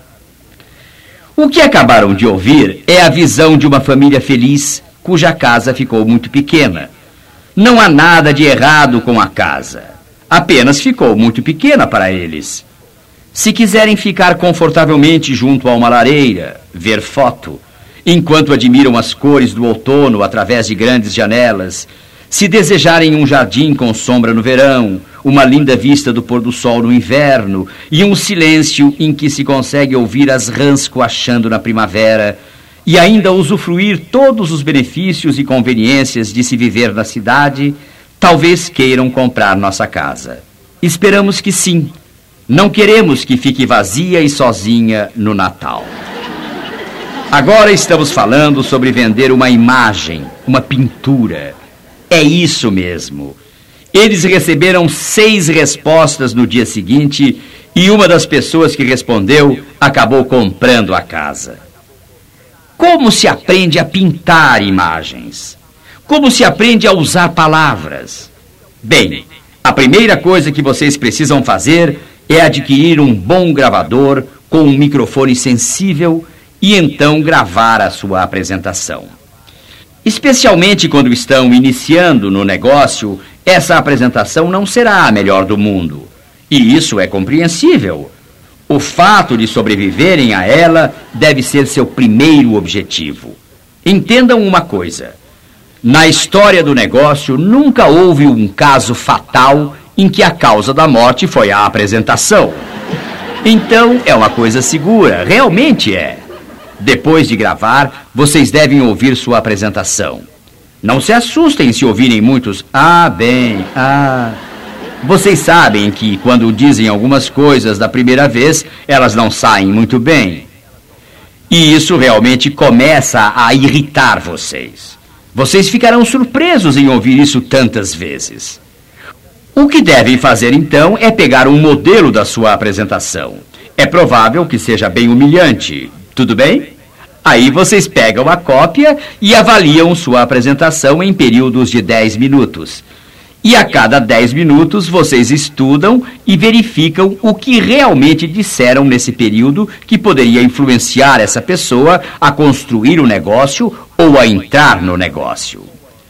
O que acabaram de ouvir é a visão de uma família feliz, cuja casa ficou muito pequena. Não há nada de errado com a casa. Apenas ficou muito pequena para eles. Se quiserem ficar confortavelmente junto a uma lareira, ver foto, enquanto admiram as cores do outono através de grandes janelas, se desejarem um jardim com sombra no verão, uma linda vista do pôr do sol no inverno e um silêncio em que se consegue ouvir as rãs coachando na primavera, e ainda usufruir todos os benefícios e conveniências de se viver na cidade, talvez queiram comprar nossa casa. Esperamos que sim. Não queremos que fique vazia e sozinha no Natal. Agora estamos falando sobre vender uma imagem, uma pintura. É isso mesmo. Eles receberam seis respostas no dia seguinte e uma das pessoas que respondeu acabou comprando a casa. Como se aprende a pintar imagens? Como se aprende a usar palavras? Bem, a primeira coisa que vocês precisam fazer é adquirir um bom gravador com um microfone sensível e então gravar a sua apresentação. Especialmente quando estão iniciando no negócio, essa apresentação não será a melhor do mundo. E isso é compreensível. O fato de sobreviverem a ela deve ser seu primeiro objetivo. Entendam uma coisa: na história do negócio nunca houve um caso fatal em que a causa da morte foi a apresentação. Então é uma coisa segura, realmente é. Depois de gravar, vocês devem ouvir sua apresentação. Não se assustem se ouvirem muitos "ah, bem, ah". Vocês sabem que quando dizem algumas coisas da primeira vez, elas não saem muito bem. E isso realmente começa a irritar vocês. Vocês ficarão surpresos em ouvir isso tantas vezes. O que devem fazer então é pegar um modelo da sua apresentação. É provável que seja bem humilhante, tudo bem? Aí vocês pegam a cópia e avaliam sua apresentação em períodos de dez minutos. E a cada dez minutos vocês estudam e verificam o que realmente disseram nesse período que poderia influenciar essa pessoa a construir o negócio ou a entrar no negócio.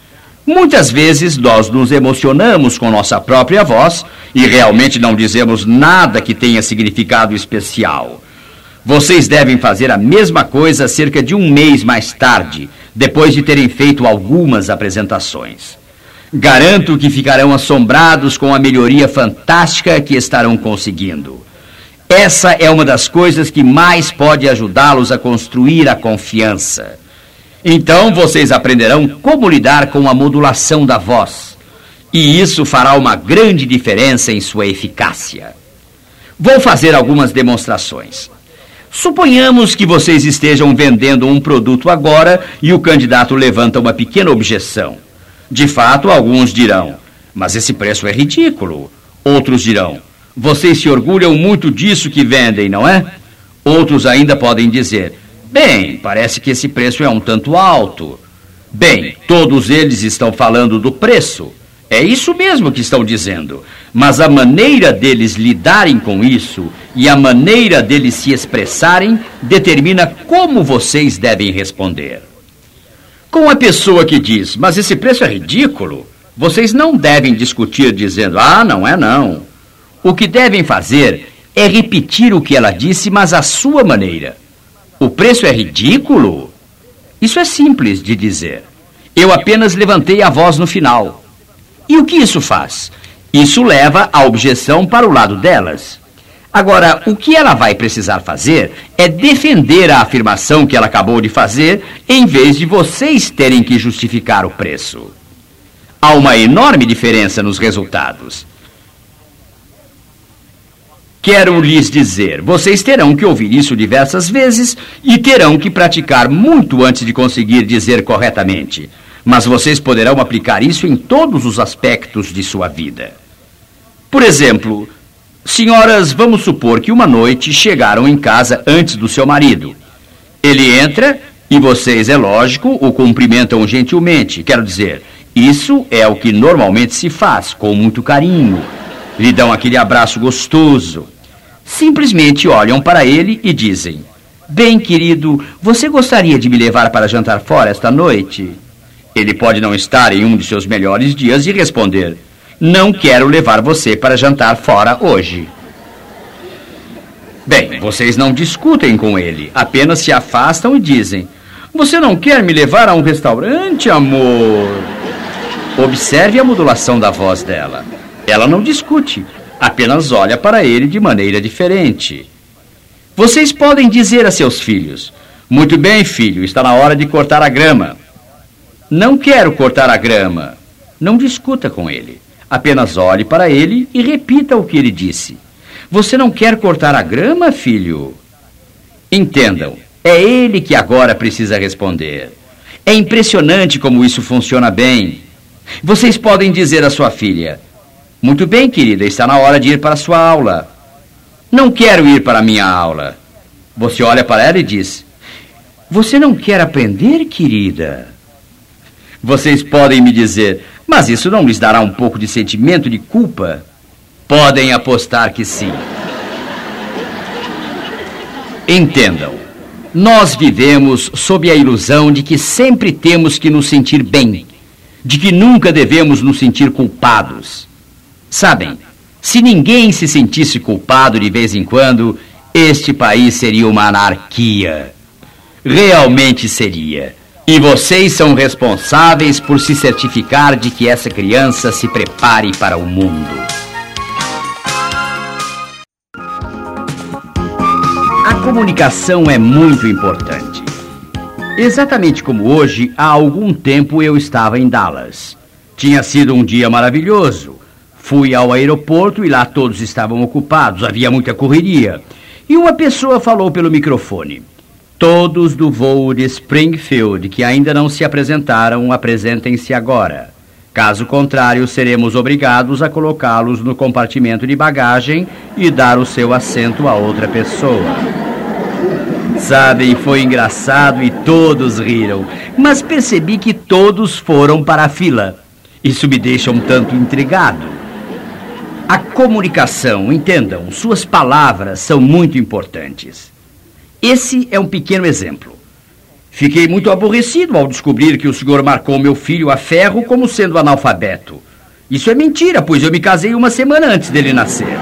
Muitas vezes nós nos emocionamos com nossa própria voz e realmente não dizemos nada que tenha significado especial. Vocês devem fazer a mesma coisa cerca de um mês mais tarde, depois de terem feito algumas apresentações. Garanto que ficarão assombrados com a melhoria fantástica que estarão conseguindo. Essa é uma das coisas que mais pode ajudá-los a construir a confiança. Então vocês aprenderão como lidar com a modulação da voz. E isso fará uma grande diferença em sua eficácia. Vou fazer algumas demonstrações. Suponhamos que vocês estejam vendendo um produto agora e o candidato levanta uma pequena objeção. De fato, alguns dirão: mas esse preço é ridículo. Outros dirão: vocês se orgulham muito disso que vendem, não é? Outros ainda podem dizer: bem, parece que esse preço é um tanto alto. Bem, todos eles estão falando do preço. É isso mesmo que estão dizendo. Mas a maneira deles lidarem com isso e a maneira deles se expressarem determina como vocês devem responder. Com a pessoa que diz: mas esse preço é ridículo, vocês não devem discutir dizendo: ah, não é não. O que devem fazer é repetir o que ela disse, mas à sua maneira. O preço é ridículo? Isso é simples de dizer. Eu apenas levantei a voz no final. E o que isso faz? Isso leva a objeção para o lado delas. Agora, o que ela vai precisar fazer é defender a afirmação que ela acabou de fazer, em vez de vocês terem que justificar o preço. Há uma enorme diferença nos resultados. Quero lhes dizer, vocês terão que ouvir isso diversas vezes e terão que praticar muito antes de conseguir dizer corretamente. Mas vocês poderão aplicar isso em todos os aspectos de sua vida. Por exemplo, senhoras, vamos supor que uma noite chegaram em casa antes do seu marido. Ele entra e vocês, é lógico, o cumprimentam gentilmente. Quero dizer, isso é o que normalmente se faz, com muito carinho. Lhe dão aquele abraço gostoso. Simplesmente olham para ele e dizem: bem, querido, você gostaria de me levar para jantar fora esta noite? Ele pode não estar em um de seus melhores dias e responder: não quero levar você para jantar fora hoje. Bem, vocês não discutem com ele, apenas se afastam e dizem: você não quer me levar a um restaurante, amor? Observe a modulação da voz dela. Ela não discute, apenas olha para ele de maneira diferente. Vocês podem dizer a seus filhos: muito bem, filho, está na hora de cortar a grama. Não quero cortar a grama. Não discuta com ele. Apenas olhe para ele e repita o que ele disse. Você não quer cortar a grama, filho? Entendam, é ele que agora precisa responder. É impressionante como isso funciona bem. Vocês podem dizer à sua filha: muito bem, querida, está na hora de ir para a sua aula. Não quero ir para a minha aula. Você olha para ela e diz: você não quer aprender, querida? Vocês podem me dizer: mas isso não lhes dará um pouco de sentimento de culpa? Podem apostar que sim. Entendam, nós vivemos sob a ilusão de que sempre temos que nos sentir bem, de que nunca devemos nos sentir culpados. Sabem, se ninguém se sentisse culpado de vez em quando, este país seria uma anarquia. Realmente seria. E vocês são responsáveis por se certificar de que essa criança se prepare para o mundo. A comunicação é muito importante. Exatamente como hoje, há algum tempo eu estava em Dallas. Tinha sido um dia maravilhoso. Fui ao aeroporto e lá todos estavam ocupados, havia muita correria. E uma pessoa falou pelo microfone: todos do voo de Springfield que ainda não se apresentaram, apresentem-se agora. Caso contrário, seremos obrigados a colocá-los no compartimento de bagagem e dar o seu assento a outra pessoa. Sabem, foi engraçado e todos riram, mas percebi que todos foram para a fila. Isso me deixa um tanto intrigado. A comunicação, entendam, suas palavras são muito importantes. Esse é um pequeno exemplo. Fiquei muito aborrecido ao descobrir que o senhor marcou meu filho a ferro como sendo analfabeto. Isso é mentira, pois eu me casei uma semana antes dele nascer.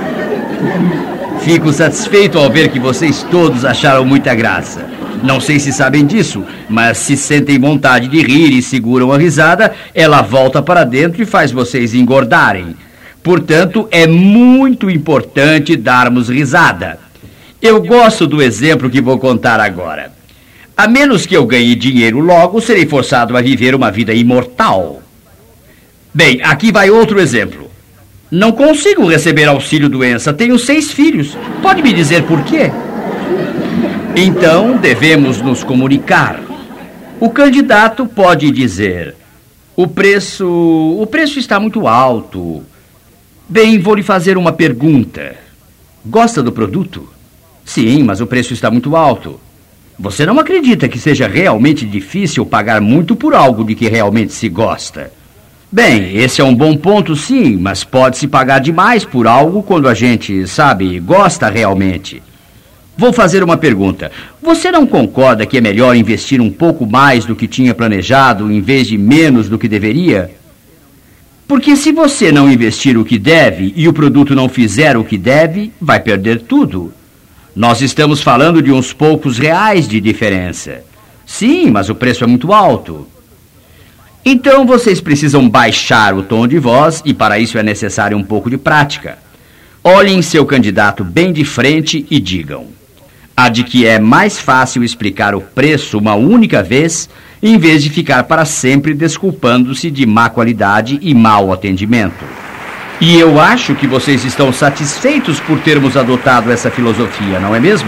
Fico satisfeito ao ver que vocês todos acharam muita graça. Não sei se sabem disso, mas se sentem vontade de rir e seguram a risada, ela volta para dentro e faz vocês engordarem. Portanto, é muito importante darmos risada. Eu gosto do exemplo que vou contar agora. A menos que eu ganhe dinheiro logo, serei forçado a viver uma vida imortal. Bem, aqui vai outro exemplo. Não consigo receber auxílio-doença, tenho seis filhos. Pode me dizer por quê? Então, devemos nos comunicar. O candidato pode dizer: o preço, o preço está muito alto. Bem, vou lhe fazer uma pergunta. Gosta do produto? Sim, mas o preço está muito alto. Você não acredita que seja realmente difícil pagar muito por algo de que realmente se gosta? Bem, esse é um bom ponto, sim, mas pode-se pagar demais por algo quando a gente, sabe, gosta realmente. Vou fazer uma pergunta. Você não concorda que é melhor investir um pouco mais do que tinha planejado em vez de menos do que deveria? Porque se você não investir o que deve e o produto não fizer o que deve, vai perder tudo. Nós estamos falando de uns poucos reais de diferença. Sim, mas o preço é muito alto. Então vocês precisam baixar o tom de voz e para isso é necessário um pouco de prática. Olhem seu candidato bem de frente e digam: a de que é mais fácil explicar o preço uma única vez, em vez de ficar para sempre desculpando-se de má qualidade e mau atendimento. E eu acho que vocês estão satisfeitos por termos adotado essa filosofia, não é mesmo?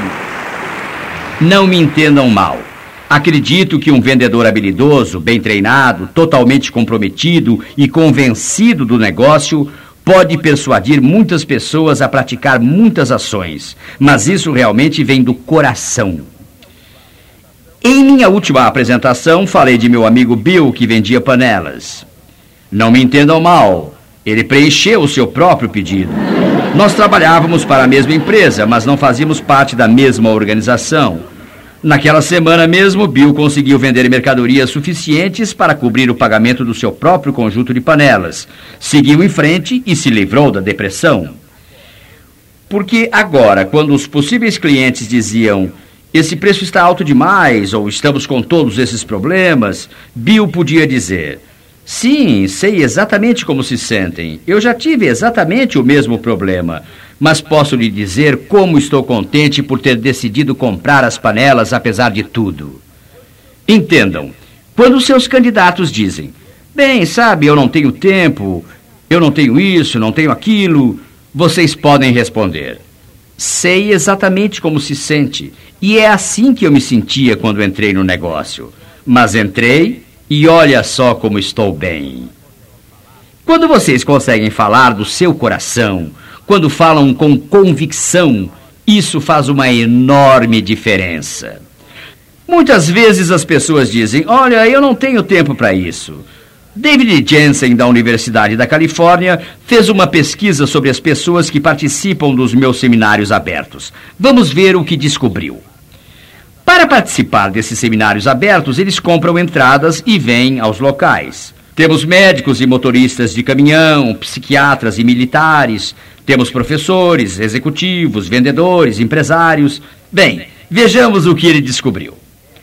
Não me entendam mal. Acredito que um vendedor habilidoso, bem treinado, totalmente comprometido e convencido do negócio pode persuadir muitas pessoas a praticar muitas ações, mas isso realmente vem do coração. Em minha última apresentação, falei de meu amigo Bill, que vendia panelas. Não me entendam mal, ele preencheu o seu próprio pedido. Nós trabalhávamos para a mesma empresa, mas não fazíamos parte da mesma organização. Naquela semana mesmo, Bill conseguiu vender mercadorias suficientes para cobrir o pagamento do seu próprio conjunto de panelas. Seguiu em frente e se livrou da depressão. Porque agora, quando os possíveis clientes diziam: esse preço está alto demais, ou estamos com todos esses problemas, Bill podia dizer: sim, sei exatamente como se sentem. Eu já tive exatamente o mesmo problema. Mas posso lhe dizer como estou contente por ter decidido comprar as panelas apesar de tudo. Entendam, quando seus candidatos dizem: bem, sabe, eu não tenho tempo, eu não tenho isso, não tenho aquilo, vocês podem responder: sei exatamente como se sente, e é assim que eu me sentia quando entrei no negócio. Mas entrei e olha só como estou bem. Quando vocês conseguem falar do seu coração, quando falam com convicção, isso faz uma enorme diferença. Muitas vezes as pessoas dizem: olha, eu não tenho tempo para isso. David Jensen, da Universidade da Califórnia, fez uma pesquisa sobre as pessoas que participam dos meus seminários abertos. Vamos ver o que descobriu. Para participar desses seminários abertos, eles compram entradas e vêm aos locais. Temos médicos e motoristas de caminhão, psiquiatras e militares, temos professores, executivos, vendedores, empresários. Bem, vejamos o que ele descobriu.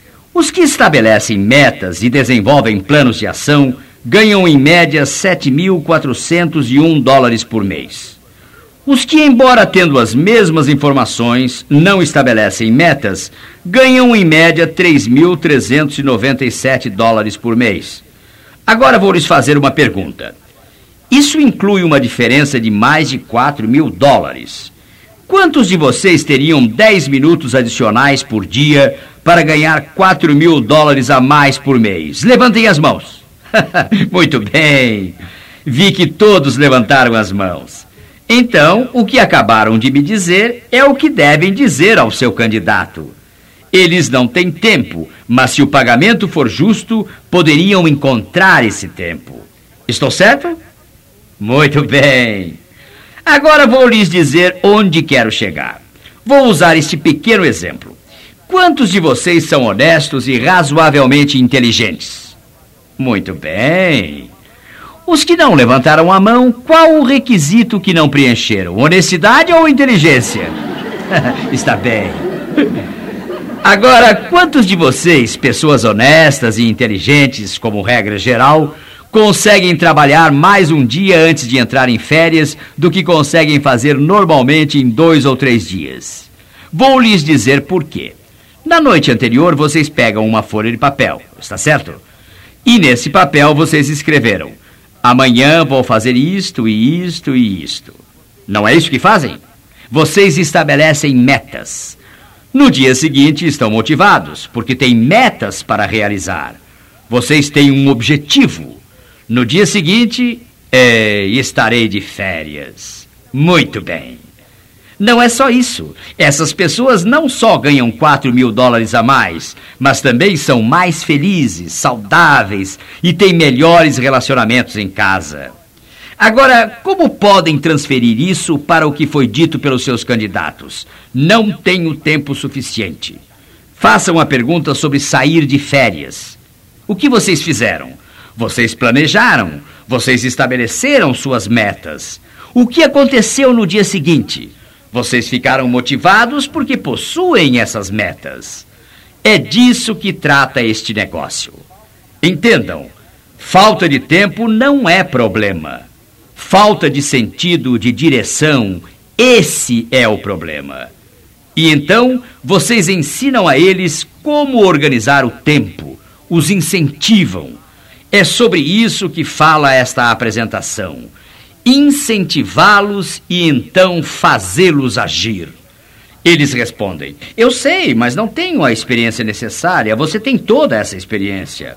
Os que estabelecem metas e desenvolvem planos de ação ganham em média sete mil quatrocentos e um dólares por mês. Os que, embora tendo as mesmas informações, não estabelecem metas, ganham em média três mil trezentos e noventa e sete dólares por mês. Agora vou lhes fazer uma pergunta. Isso inclui uma diferença de mais de quatro mil dólares. Quantos de vocês teriam dez minutos adicionais por dia para ganhar quatro mil dólares a mais por mês? Levantem as mãos. Muito bem. Vi que todos levantaram as mãos. Então, o que acabaram de me dizer é o que devem dizer ao seu candidato. Eles não têm tempo, mas se o pagamento for justo, poderiam encontrar esse tempo. Estou certo? Muito bem. Agora vou lhes dizer onde quero chegar. Vou usar este pequeno exemplo. Quantos de vocês são honestos e razoavelmente inteligentes? Muito bem. Os que não levantaram a mão, qual o requisito que não preencheram? Honestidade ou inteligência? Está bem. Agora, quantos de vocês, pessoas honestas e inteligentes, como regra geral, conseguem trabalhar mais um dia antes de entrar em férias do que conseguem fazer normalmente em dois ou três dias? Vou lhes dizer por quê. Na noite anterior, vocês pegam uma folha de papel, está certo? E nesse papel vocês escreveram: amanhã vou fazer isto e isto e isto. Não é isso que fazem? Vocês estabelecem metas. No dia seguinte estão motivados, porque têm metas para realizar. Vocês têm um objetivo. No dia seguinte, é, estarei de férias. Muito bem. Não é só isso. Essas pessoas não só ganham quatro mil dólares a mais, mas também são mais felizes, saudáveis e têm melhores relacionamentos em casa. Agora, como podem transferir isso para o que foi dito pelos seus candidatos? Não tenho tempo suficiente. Façam a pergunta sobre sair de férias. O que vocês fizeram? Vocês planejaram, vocês estabeleceram suas metas. O que aconteceu no dia seguinte? Vocês ficaram motivados porque possuem essas metas. É disso que trata este negócio. Entendam, Falta de tempo não é problema. Falta de sentido, de direção, esse é o problema. E então, vocês ensinam a eles como organizar o tempo, os incentivam. É sobre isso que fala esta apresentação. Incentivá-los e então fazê-los agir. Eles respondem: eu sei, mas não tenho a experiência necessária. Você tem toda essa experiência.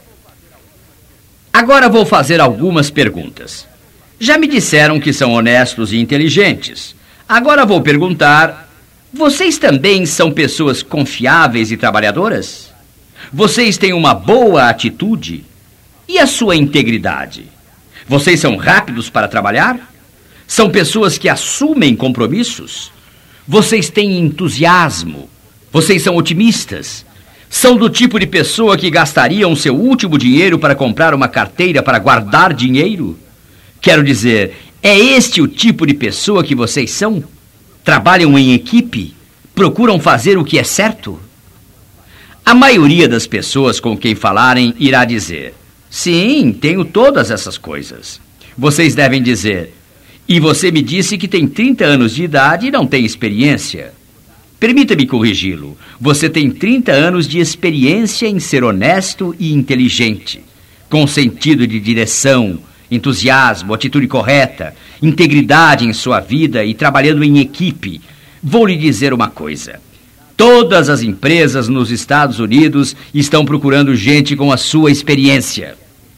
Agora vou fazer algumas perguntas. Já me disseram que são honestos e inteligentes. Agora vou perguntar: vocês também são pessoas confiáveis e trabalhadoras? Vocês têm uma boa atitude? E a sua integridade? Vocês são rápidos para trabalhar? São pessoas que assumem compromissos? Vocês têm entusiasmo? Vocês são otimistas? São do tipo de pessoa que gastariam seu último dinheiro para comprar uma carteira para guardar dinheiro? Quero dizer, é este o tipo de pessoa que vocês são? Trabalham em equipe? Procuram fazer o que é certo? A maioria das pessoas com quem falarem irá dizer: sim, tenho todas essas coisas. Vocês devem dizer: e você me disse que tem trinta anos de idade e não tem experiência. Permita-me corrigi-lo. Você tem trinta anos de experiência em ser honesto e inteligente, com sentido de direção, entusiasmo, atitude correta, integridade em sua vida e trabalhando em equipe. Vou lhe dizer uma coisa. Todas as empresas nos Estados Unidos estão procurando gente com a sua experiência.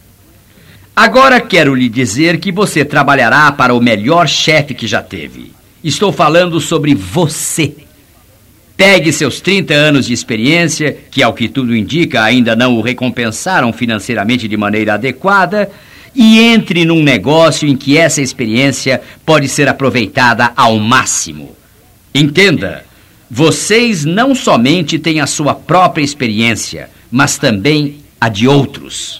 Agora quero lhe dizer que você trabalhará para o melhor chefe que já teve. Estou falando sobre você. Pegue seus trinta anos de experiência, que ao que tudo indica ainda não o recompensaram financeiramente de maneira adequada, e entre num negócio em que essa experiência pode ser aproveitada ao máximo. Entenda, vocês não somente têm a sua própria experiência, mas também a de outros.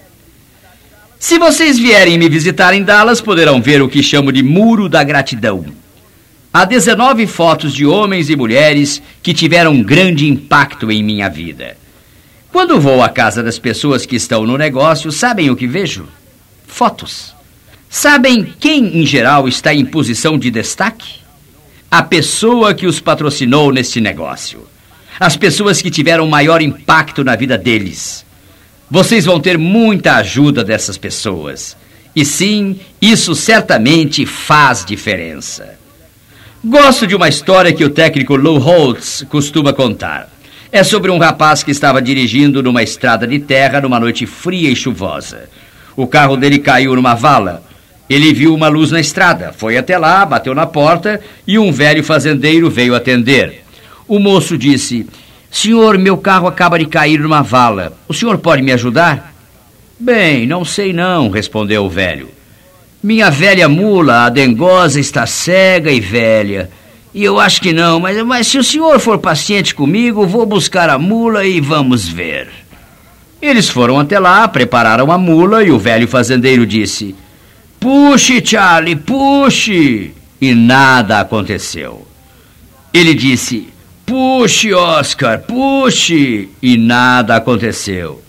Se vocês vierem me visitar em Dallas, poderão ver o que chamo de Muro da Gratidão. Há dezenove fotos de homens e mulheres que tiveram um grande impacto em minha vida. Quando vou à casa das pessoas que estão no negócio, sabem o que vejo? Fotos. Sabem quem, em geral, está em posição de destaque? A pessoa que os patrocinou neste negócio. As pessoas que tiveram maior impacto na vida deles. Vocês vão ter muita ajuda dessas pessoas. E sim, isso certamente faz diferença. Gosto de uma história que o técnico Lou Holtz costuma contar. É sobre um rapaz que estava dirigindo numa estrada de terra numa noite fria e chuvosa. O carro dele caiu numa vala. Ele viu uma luz na estrada, foi até lá, bateu na porta e um velho fazendeiro veio atender. O moço disse: senhor, meu carro acaba de cair numa vala. O senhor pode me ajudar? Bem, não sei não, respondeu o velho. Minha velha mula, a dengosa, está cega e velha. E eu acho que não, mas, mas se o senhor for paciente comigo, vou buscar a mula e vamos ver. Eles foram até lá, prepararam a mula e o velho fazendeiro disse: puxe, Charlie, puxe! E nada aconteceu. Ele disse: puxe, Oscar, puxe! E nada aconteceu.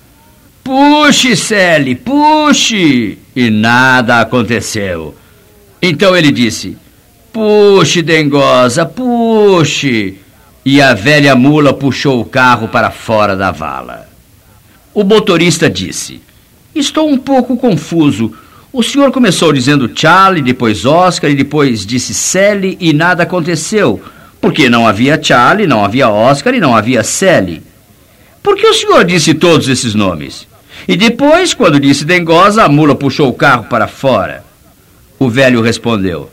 Puxe, Sally, puxe! E nada aconteceu. Então ele disse: puxe, dengosa, puxe! E a velha mula puxou o carro para fora da vala. O motorista disse: estou um pouco confuso. O senhor começou dizendo Charlie, depois Oscar e depois disse Sally e nada aconteceu. Porque não havia Charlie, não havia Oscar e não havia Sally. Por que o senhor disse todos esses nomes? E depois, quando disse dengosa, a mula puxou o carro para fora. O velho respondeu: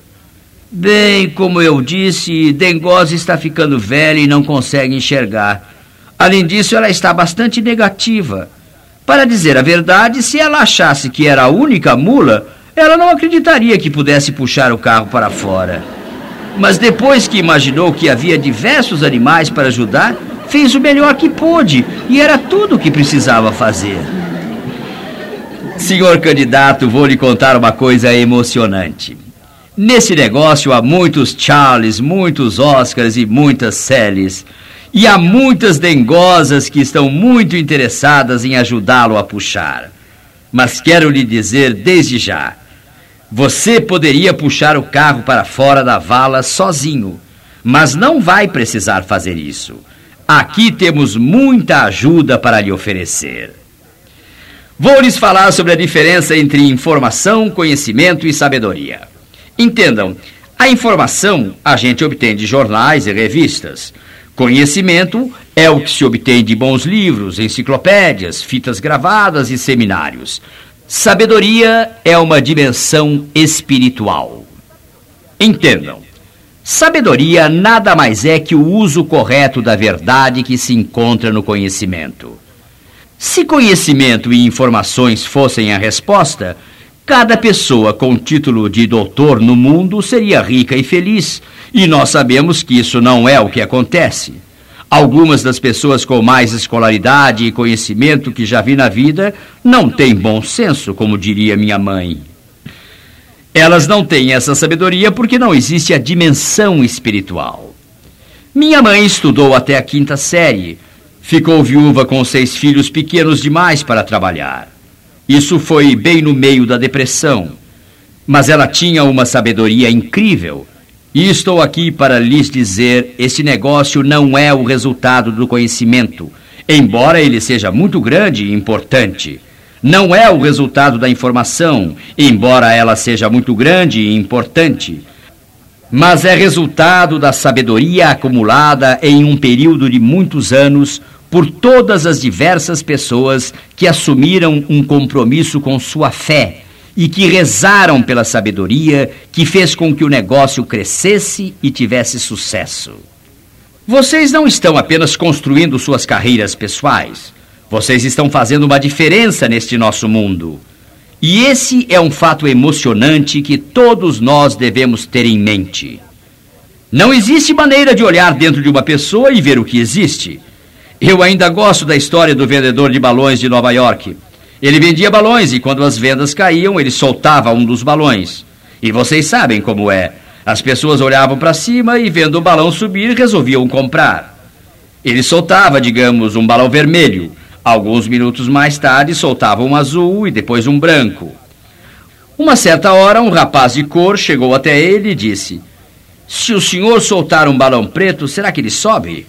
bem, como eu disse, dengosa está ficando velha e não consegue enxergar. Além disso, ela está bastante negativa. Para dizer a verdade, se ela achasse que era a única mula, ela não acreditaria que pudesse puxar o carro para fora. Mas depois que imaginou que havia diversos animais para ajudar, fez o melhor que pôde, e era tudo o que precisava fazer. Senhor candidato, vou lhe contar uma coisa emocionante. Nesse negócio há muitos Charles, muitos Oscars e muitas Sallys. E há muitas dengosas que estão muito interessadas em ajudá-lo a puxar. Mas quero lhe dizer desde já, você poderia puxar o carro para fora da vala sozinho, mas não vai precisar fazer isso. Aqui temos muita ajuda para lhe oferecer. Vou lhes falar sobre a diferença entre informação, conhecimento e sabedoria. Entendam, a informação a gente obtém de jornais e revistas. Conhecimento é o que se obtém de bons livros, enciclopédias, fitas gravadas e seminários. Sabedoria é uma dimensão espiritual. Entendam, sabedoria nada mais é que o uso correto da verdade que se encontra no conhecimento. Se conhecimento e informações fossem a resposta, cada pessoa com título de doutor no mundo seria rica e feliz, e nós sabemos que isso não é o que acontece. Algumas das pessoas com mais escolaridade e conhecimento que já vi na vida não têm bom senso, como diria minha mãe. Elas não têm essa sabedoria porque não existe a dimensão espiritual. Minha mãe estudou até a quinta série, ficou viúva com seis filhos pequenos demais para trabalhar. Isso foi bem no meio da depressão, mas ela tinha uma sabedoria incrível. E estou aqui para lhes dizer, esse negócio não é o resultado do conhecimento, embora ele seja muito grande e importante. Não é o resultado da informação, embora ela seja muito grande e importante. Mas é resultado da sabedoria acumulada em um período de muitos anos por todas as diversas pessoas que assumiram um compromisso com sua fé e que rezaram pela sabedoria que fez com que o negócio crescesse e tivesse sucesso. Vocês não estão apenas construindo suas carreiras pessoais. Vocês estão fazendo uma diferença neste nosso mundo. E esse é um fato emocionante que todos nós devemos ter em mente. Não existe maneira de olhar dentro de uma pessoa e ver o que existe. Eu ainda gosto da história do vendedor de balões de Nova York. Ele vendia balões e quando as vendas caíam, ele soltava um dos balões. E vocês sabem como é. As pessoas olhavam para cima e, vendo o balão subir, resolviam comprar. Ele soltava, digamos, um balão vermelho. Alguns minutos mais tarde, soltava um azul e depois um branco. Uma certa hora, um rapaz de cor chegou até ele e disse: "Se o senhor soltar um balão preto, será que ele sobe?"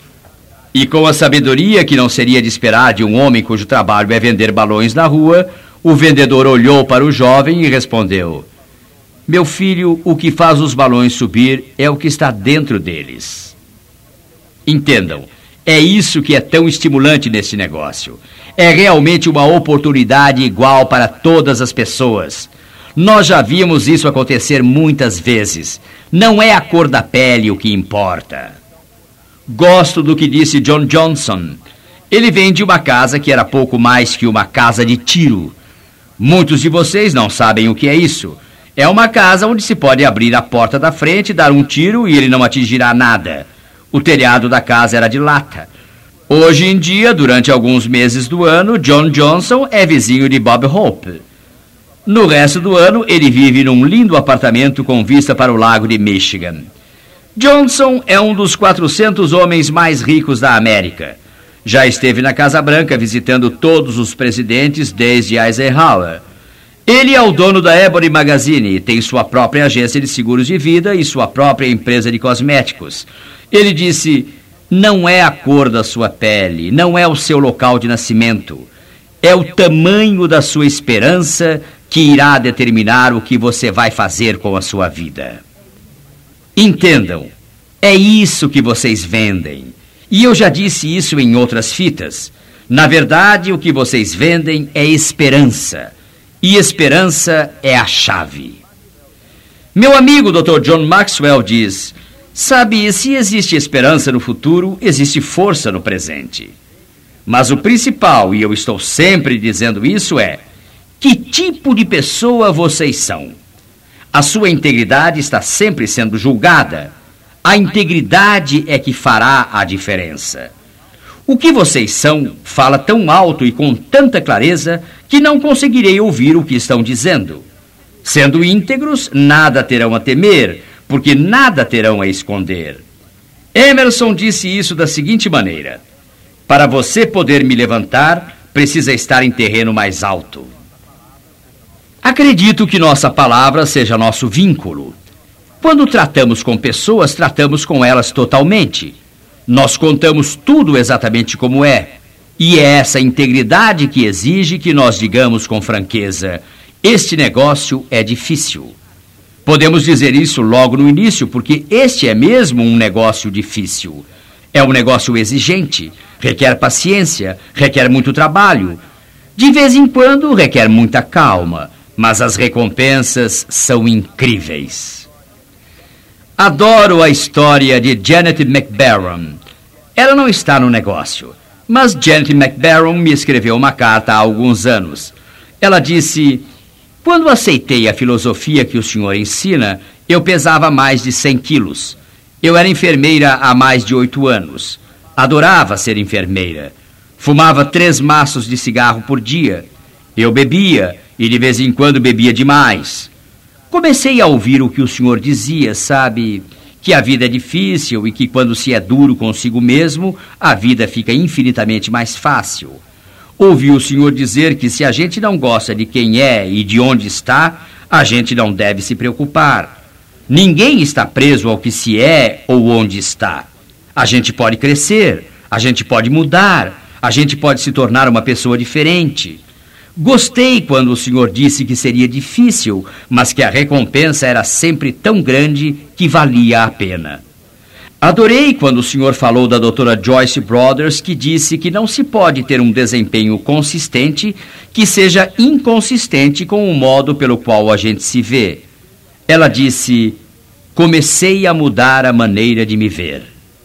E com a sabedoria que não seria de esperar de um homem cujo trabalho é vender balões na rua, o vendedor olhou para o jovem e respondeu: "Meu filho, o que faz os balões subir é o que está dentro deles." Entendam, é isso que é tão estimulante nesse negócio. É realmente uma oportunidade igual para todas as pessoas. Nós já vimos isso acontecer muitas vezes. Não é a cor da pele o que importa. Gosto do que disse John Johnson. Ele vem de uma casa que era pouco mais que uma casa de tiro. Muitos de vocês não sabem o que é isso. É uma casa onde se pode abrir a porta da frente, dar um tiro e ele não atingirá nada. O telhado da casa era de lata. Hoje em dia, durante alguns meses do ano, John Johnson é vizinho de Bob Hope. No resto do ano, ele vive num lindo apartamento com vista para o lago de Michigan. Johnson é um dos quatrocentos homens mais ricos da América. Já esteve na Casa Branca visitando todos os presidentes desde Eisenhower. Ele é o dono da Ebony Magazine, tem sua própria agência de seguros de vida e sua própria empresa de cosméticos. Ele disse: "Não é a cor da sua pele, não é o seu local de nascimento. É o tamanho da sua esperança que irá determinar o que você vai fazer com a sua vida." Entendam, é isso que vocês vendem. E eu já disse isso em outras fitas. Na verdade, o que vocês vendem é esperança. E esperança é a chave. Meu amigo doutor John Maxwell diz: "Sabe, se existe esperança no futuro, existe força no presente." Mas o principal, e eu estou sempre dizendo isso, é: que tipo de pessoa vocês são? A sua integridade está sempre sendo julgada. A integridade é que fará a diferença. O que vocês são fala tão alto e com tanta clareza que não conseguirei ouvir o que estão dizendo. Sendo íntegros, nada terão a temer, porque nada terão a esconder. Emerson disse isso da seguinte maneira: "Para você poder me levantar, precisa estar em terreno mais alto." Acredito que nossa palavra seja nosso vínculo. Quando tratamos com pessoas, tratamos com elas totalmente. Nós contamos tudo exatamente como é. E é essa integridade que exige que nós digamos com franqueza: este negócio é difícil. Podemos dizer isso logo no início, porque este é mesmo um negócio difícil. É um negócio exigente, requer paciência, requer muito trabalho. De vez em quando requer muita calma, mas as recompensas são incríveis. Adoro a história de Janet McBarron. Ela não está no negócio, mas Janet McBarron me escreveu uma carta há alguns anos. Ela disse: quando aceitei a filosofia que o senhor ensina, eu pesava mais de cem quilos. Eu era enfermeira há mais de oito anos. Adorava ser enfermeira. Fumava três maços de cigarro por dia. Eu bebia, e de vez em quando bebia demais. Comecei a ouvir o que o senhor dizia, sabe? Que a vida é difícil e que quando se é duro consigo mesmo, a vida fica infinitamente mais fácil. Ouvi o senhor dizer que se a gente não gosta de quem é e de onde está, a gente não deve se preocupar. Ninguém está preso ao que se é ou onde está. A gente pode crescer, a gente pode mudar, a gente pode se tornar uma pessoa diferente. Gostei quando o senhor disse que seria difícil, mas que a recompensa era sempre tão grande que valia a pena. Adorei quando o senhor falou da doutora Joyce Brothers, que disse que não se pode ter um desempenho consistente que seja inconsistente com o modo pelo qual a gente se vê. Ela disse: comecei a mudar a maneira de me ver.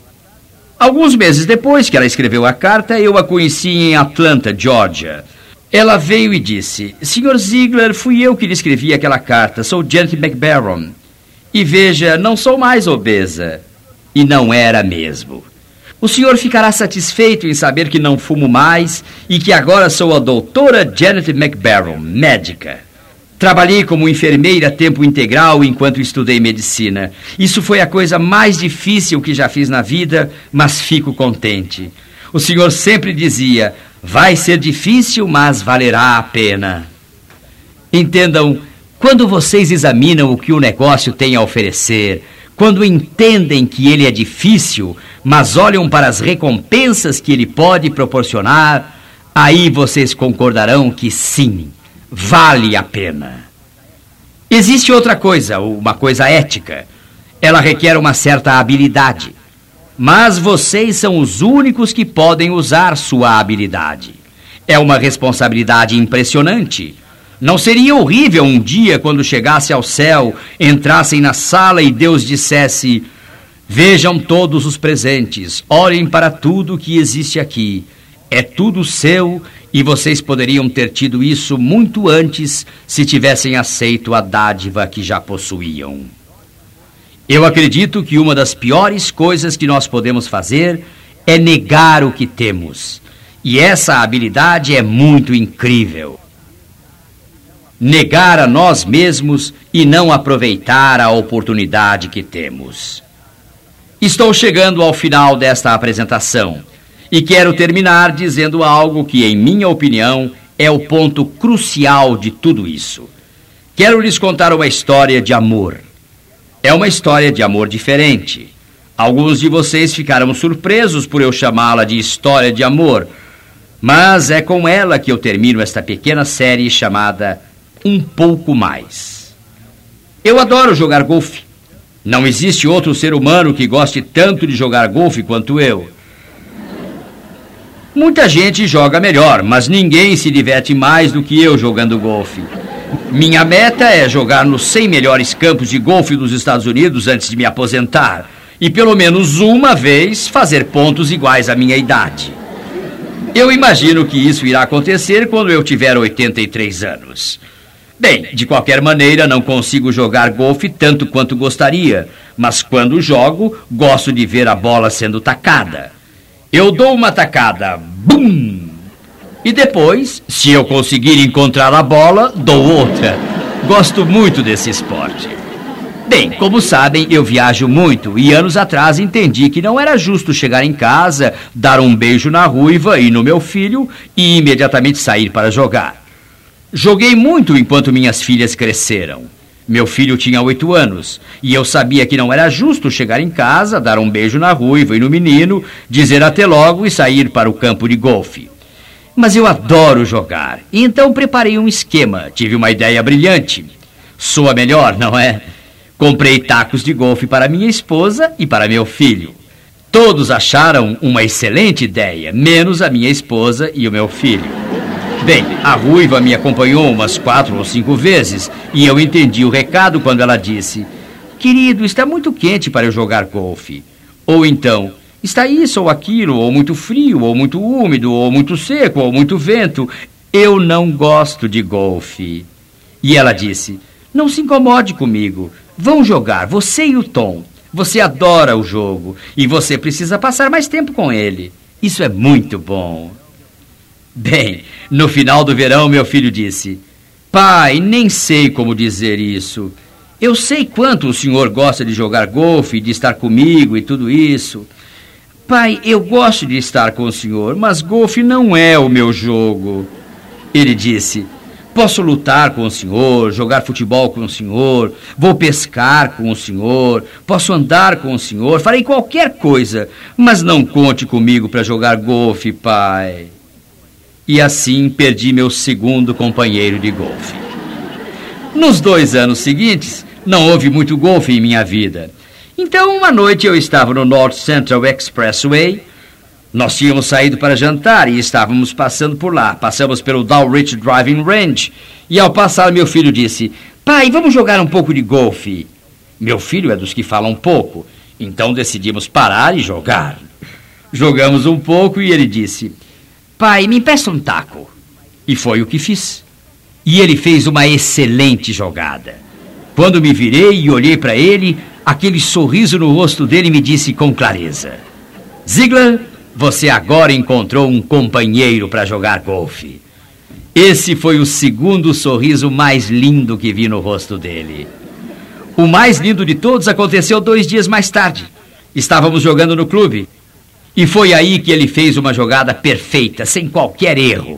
Alguns meses depois que ela escreveu a carta, eu a conheci em Atlanta, Georgia. Ela veio e disse: senhor Ziegler, fui eu que lhe escrevi aquela carta, sou Janet McBarron. E veja, não sou mais obesa. E não era mesmo. O senhor ficará satisfeito em saber que não fumo mais e que agora sou a doutora Janet McBarron, médica. Trabalhei como enfermeira a tempo integral enquanto estudei medicina. Isso foi a coisa mais difícil que já fiz na vida, mas fico contente. O senhor sempre dizia: vai ser difícil, mas valerá a pena. Entendam, quando vocês examinam o que o negócio tem a oferecer, quando entendem que ele é difícil, mas olham para as recompensas que ele pode proporcionar, aí vocês concordarão que sim, vale a pena. Existe outra coisa, uma coisa ética. Ela requer uma certa habilidade. Mas vocês são os únicos que podem usar sua habilidade. É uma responsabilidade impressionante. Não seria horrível um dia, quando chegasse ao céu, entrassem na sala e Deus dissesse: vejam todos os presentes, olhem para tudo que existe aqui. É tudo seu e vocês poderiam ter tido isso muito antes se tivessem aceito a dádiva que já possuíam. Eu acredito que uma das piores coisas que nós podemos fazer é negar o que temos. E essa habilidade é muito incrível. Negar a nós mesmos e não aproveitar a oportunidade que temos. Estou chegando ao final desta apresentação e quero terminar dizendo algo que, em minha opinião, é o ponto crucial de tudo isso. Quero lhes contar uma história de amor. É uma história de amor diferente. Alguns de vocês ficaram surpresos por eu chamá-la de história de amor, mas é com ela que eu termino esta pequena série chamada Um Pouco Mais. Eu adoro jogar golfe. Não existe outro ser humano que goste tanto de jogar golfe quanto eu. Muita gente joga melhor, mas ninguém se diverte mais do que eu jogando golfe. Minha meta é jogar nos cem melhores campos de golfe dos Estados Unidos antes de me aposentar. E pelo menos uma vez fazer pontos iguais à minha idade. Eu imagino que isso irá acontecer quando eu tiver oitenta e três anos. Bem, de qualquer maneira, não consigo jogar golfe tanto quanto gostaria, mas quando jogo, gosto de ver a bola sendo tacada. Eu dou uma tacada, bum! E depois, se eu conseguir encontrar a bola, dou outra. Gosto muito desse esporte. Bem, como sabem, eu viajo muito e anos atrás entendi que não era justo chegar em casa, dar um beijo na ruiva e no meu filho e imediatamente sair para jogar. Joguei muito enquanto minhas filhas cresceram. Meu filho tinha oito anos, e eu sabia que não era justo chegar em casa, dar um beijo na ruiva e no menino, dizer até logo e sair para o campo de golfe. Mas eu adoro jogar, e então preparei um esquema, tive uma ideia brilhante. Soa melhor, não é? Comprei tacos de golfe para minha esposa e para meu filho. Todos acharam uma excelente ideia, menos a minha esposa e o meu filho. Bem, a ruiva me acompanhou umas quatro ou cinco vezes e eu entendi o recado quando ela disse: querido, está muito quente para eu jogar golfe. Ou então, está isso ou aquilo, ou muito frio, ou muito úmido, ou muito seco, ou muito vento. Eu não gosto de golfe. E ela disse: não se incomode comigo. Vão jogar, você e o Tom. Você adora o jogo e você precisa passar mais tempo com ele. Isso é muito bom. Bem, no final do verão, meu filho disse: pai, nem sei como dizer isso. Eu sei quanto o senhor gosta de jogar golfe, de estar comigo e tudo isso. Pai, eu gosto de estar com o senhor, mas golfe não é o meu jogo. Ele disse: posso lutar com o senhor, jogar futebol com o senhor, vou pescar com o senhor, posso andar com o senhor, farei qualquer coisa, mas não conte comigo para jogar golfe, pai. E assim perdi meu segundo companheiro de golfe. Nos dois anos seguintes, não houve muito golfe em minha vida. Então, uma noite eu estava no North Central Expressway. Nós tínhamos saído para jantar e estávamos passando por lá. Passamos pelo Dulwich Driving Range. E ao passar, meu filho disse: pai, vamos jogar um pouco de golfe. Meu filho é dos que falam pouco. Então decidimos parar e jogar. Jogamos um pouco e ele disse: pai, me empresta um taco. E foi o que fiz. E ele fez uma excelente jogada. Quando me virei e olhei para ele, aquele sorriso no rosto dele me disse com clareza: Ziegler, você agora encontrou um companheiro para jogar golfe. Esse foi o segundo sorriso mais lindo que vi no rosto dele. O mais lindo de todos aconteceu dois dias mais tarde. Estávamos jogando no clube. E foi aí que ele fez uma jogada perfeita, sem qualquer erro.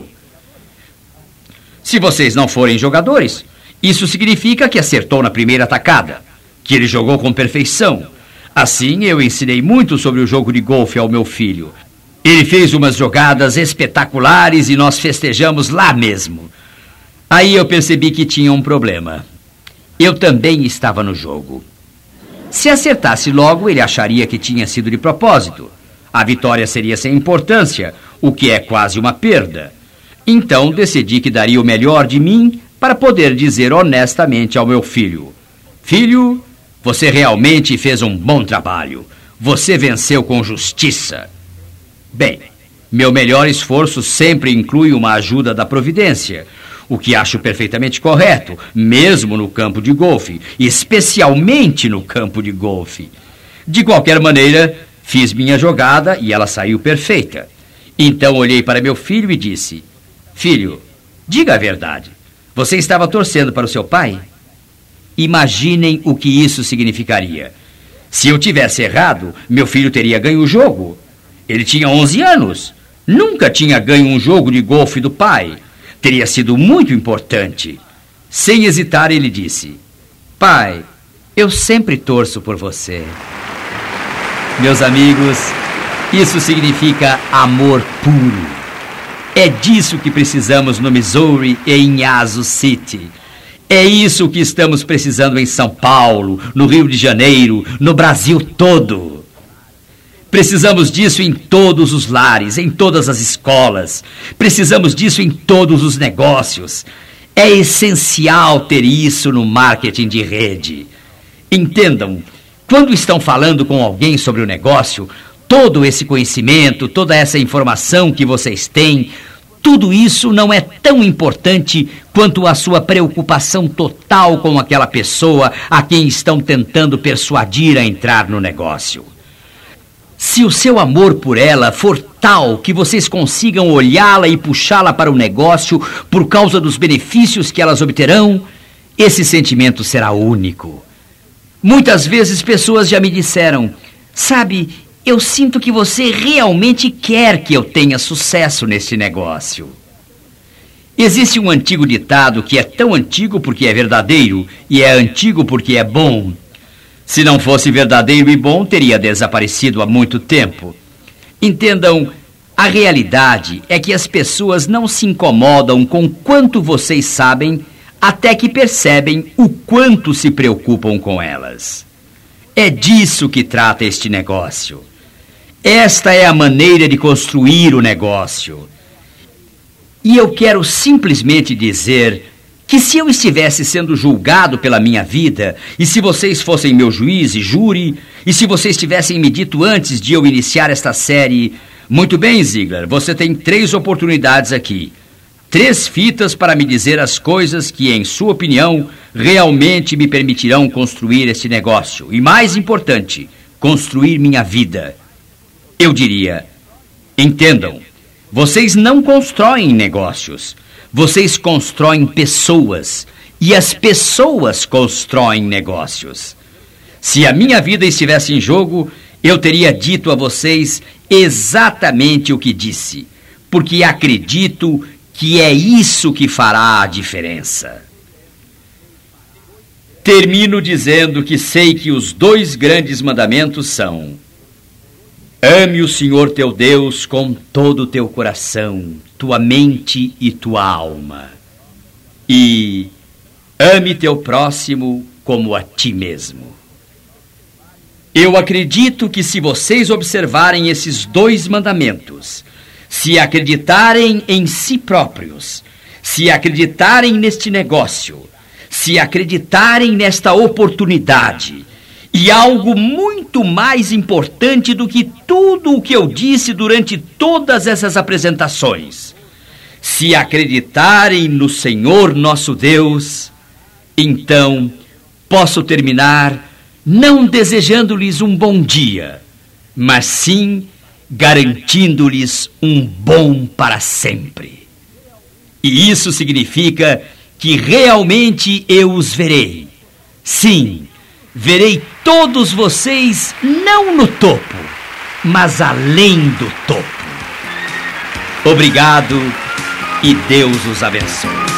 Se vocês não forem jogadores, isso significa que acertou na primeira tacada, que ele jogou com perfeição. Assim, eu ensinei muito sobre o jogo de golfe ao meu filho. Ele fez umas jogadas espetaculares e nós festejamos lá mesmo. Aí eu percebi que tinha um problema. Eu também estava no jogo. Se acertasse logo, ele acharia que tinha sido de propósito. A vitória seria sem importância, o que é quase uma perda. Então decidi que daria o melhor de mim para poder dizer honestamente ao meu filho: filho, você realmente fez um bom trabalho. Você venceu com justiça. Bem, meu melhor esforço sempre inclui uma ajuda da providência, o que acho perfeitamente correto, mesmo no campo de golfe, especialmente no campo de golfe. De qualquer maneira, fiz minha jogada e ela saiu perfeita. Então olhei para meu filho e disse: filho, diga a verdade. Você estava torcendo para o seu pai? Imaginem o que isso significaria. Se eu tivesse errado, meu filho teria ganho o jogo. Ele tinha onze anos. Nunca tinha ganho um jogo de golfe do pai. Teria sido muito importante. Sem hesitar, ele disse: pai, eu sempre torço por você. Meus amigos, isso significa amor puro. É disso que precisamos no Missouri e em Yazoo City. É isso que estamos precisando em São Paulo, no Rio de Janeiro, no Brasil todo. Precisamos disso em todos os lares, em todas as escolas. Precisamos disso em todos os negócios. É essencial ter isso no marketing de rede. Entendam, quando estão falando com alguém sobre o negócio, todo esse conhecimento, toda essa informação que vocês têm, tudo isso não é tão importante quanto a sua preocupação total com aquela pessoa a quem estão tentando persuadir a entrar no negócio. Se o seu amor por ela for tal que vocês consigam olhá-la e puxá-la para o negócio por causa dos benefícios que elas obterão, esse sentimento será único. Muitas vezes pessoas já me disseram: sabe, eu sinto que você realmente quer que eu tenha sucesso neste negócio. Existe um antigo ditado que é tão antigo porque é verdadeiro e é antigo porque é bom. Se não fosse verdadeiro e bom, teria desaparecido há muito tempo. Entendam, a realidade é que as pessoas não se incomodam com quanto vocês sabem até que percebem o quanto se preocupam com elas. É disso que trata este negócio. Esta é a maneira de construir o negócio. E eu quero simplesmente dizer que se eu estivesse sendo julgado pela minha vida, e se vocês fossem meu juiz e júri, e se vocês tivessem me dito antes de eu iniciar esta série, muito bem, Ziegler, você tem três oportunidades aqui. Três fitas para me dizer as coisas que, em sua opinião, realmente me permitirão construir este negócio. E mais importante, construir minha vida. Eu diria, entendam, vocês não constroem negócios, vocês constroem pessoas, e as pessoas constroem negócios. Se a minha vida estivesse em jogo, eu teria dito a vocês exatamente o que disse, porque acredito que é isso que fará a diferença. Termino dizendo que sei que os dois grandes mandamentos são: ame o Senhor teu Deus com todo o teu coração, tua mente e tua alma. E ame teu próximo como a ti mesmo. Eu acredito que se vocês observarem esses dois mandamentos, se acreditarem em si próprios, se acreditarem neste negócio, se acreditarem nesta oportunidade, e algo muito mais importante do que tudo o que eu disse durante todas essas apresentações, se acreditarem no Senhor nosso Deus, então posso terminar não desejando-lhes um bom dia, mas sim garantindo-lhes um bom para sempre. E isso significa que realmente eu os verei. Sim, verei todos vocês não no topo, mas além do topo. Obrigado e Deus os abençoe.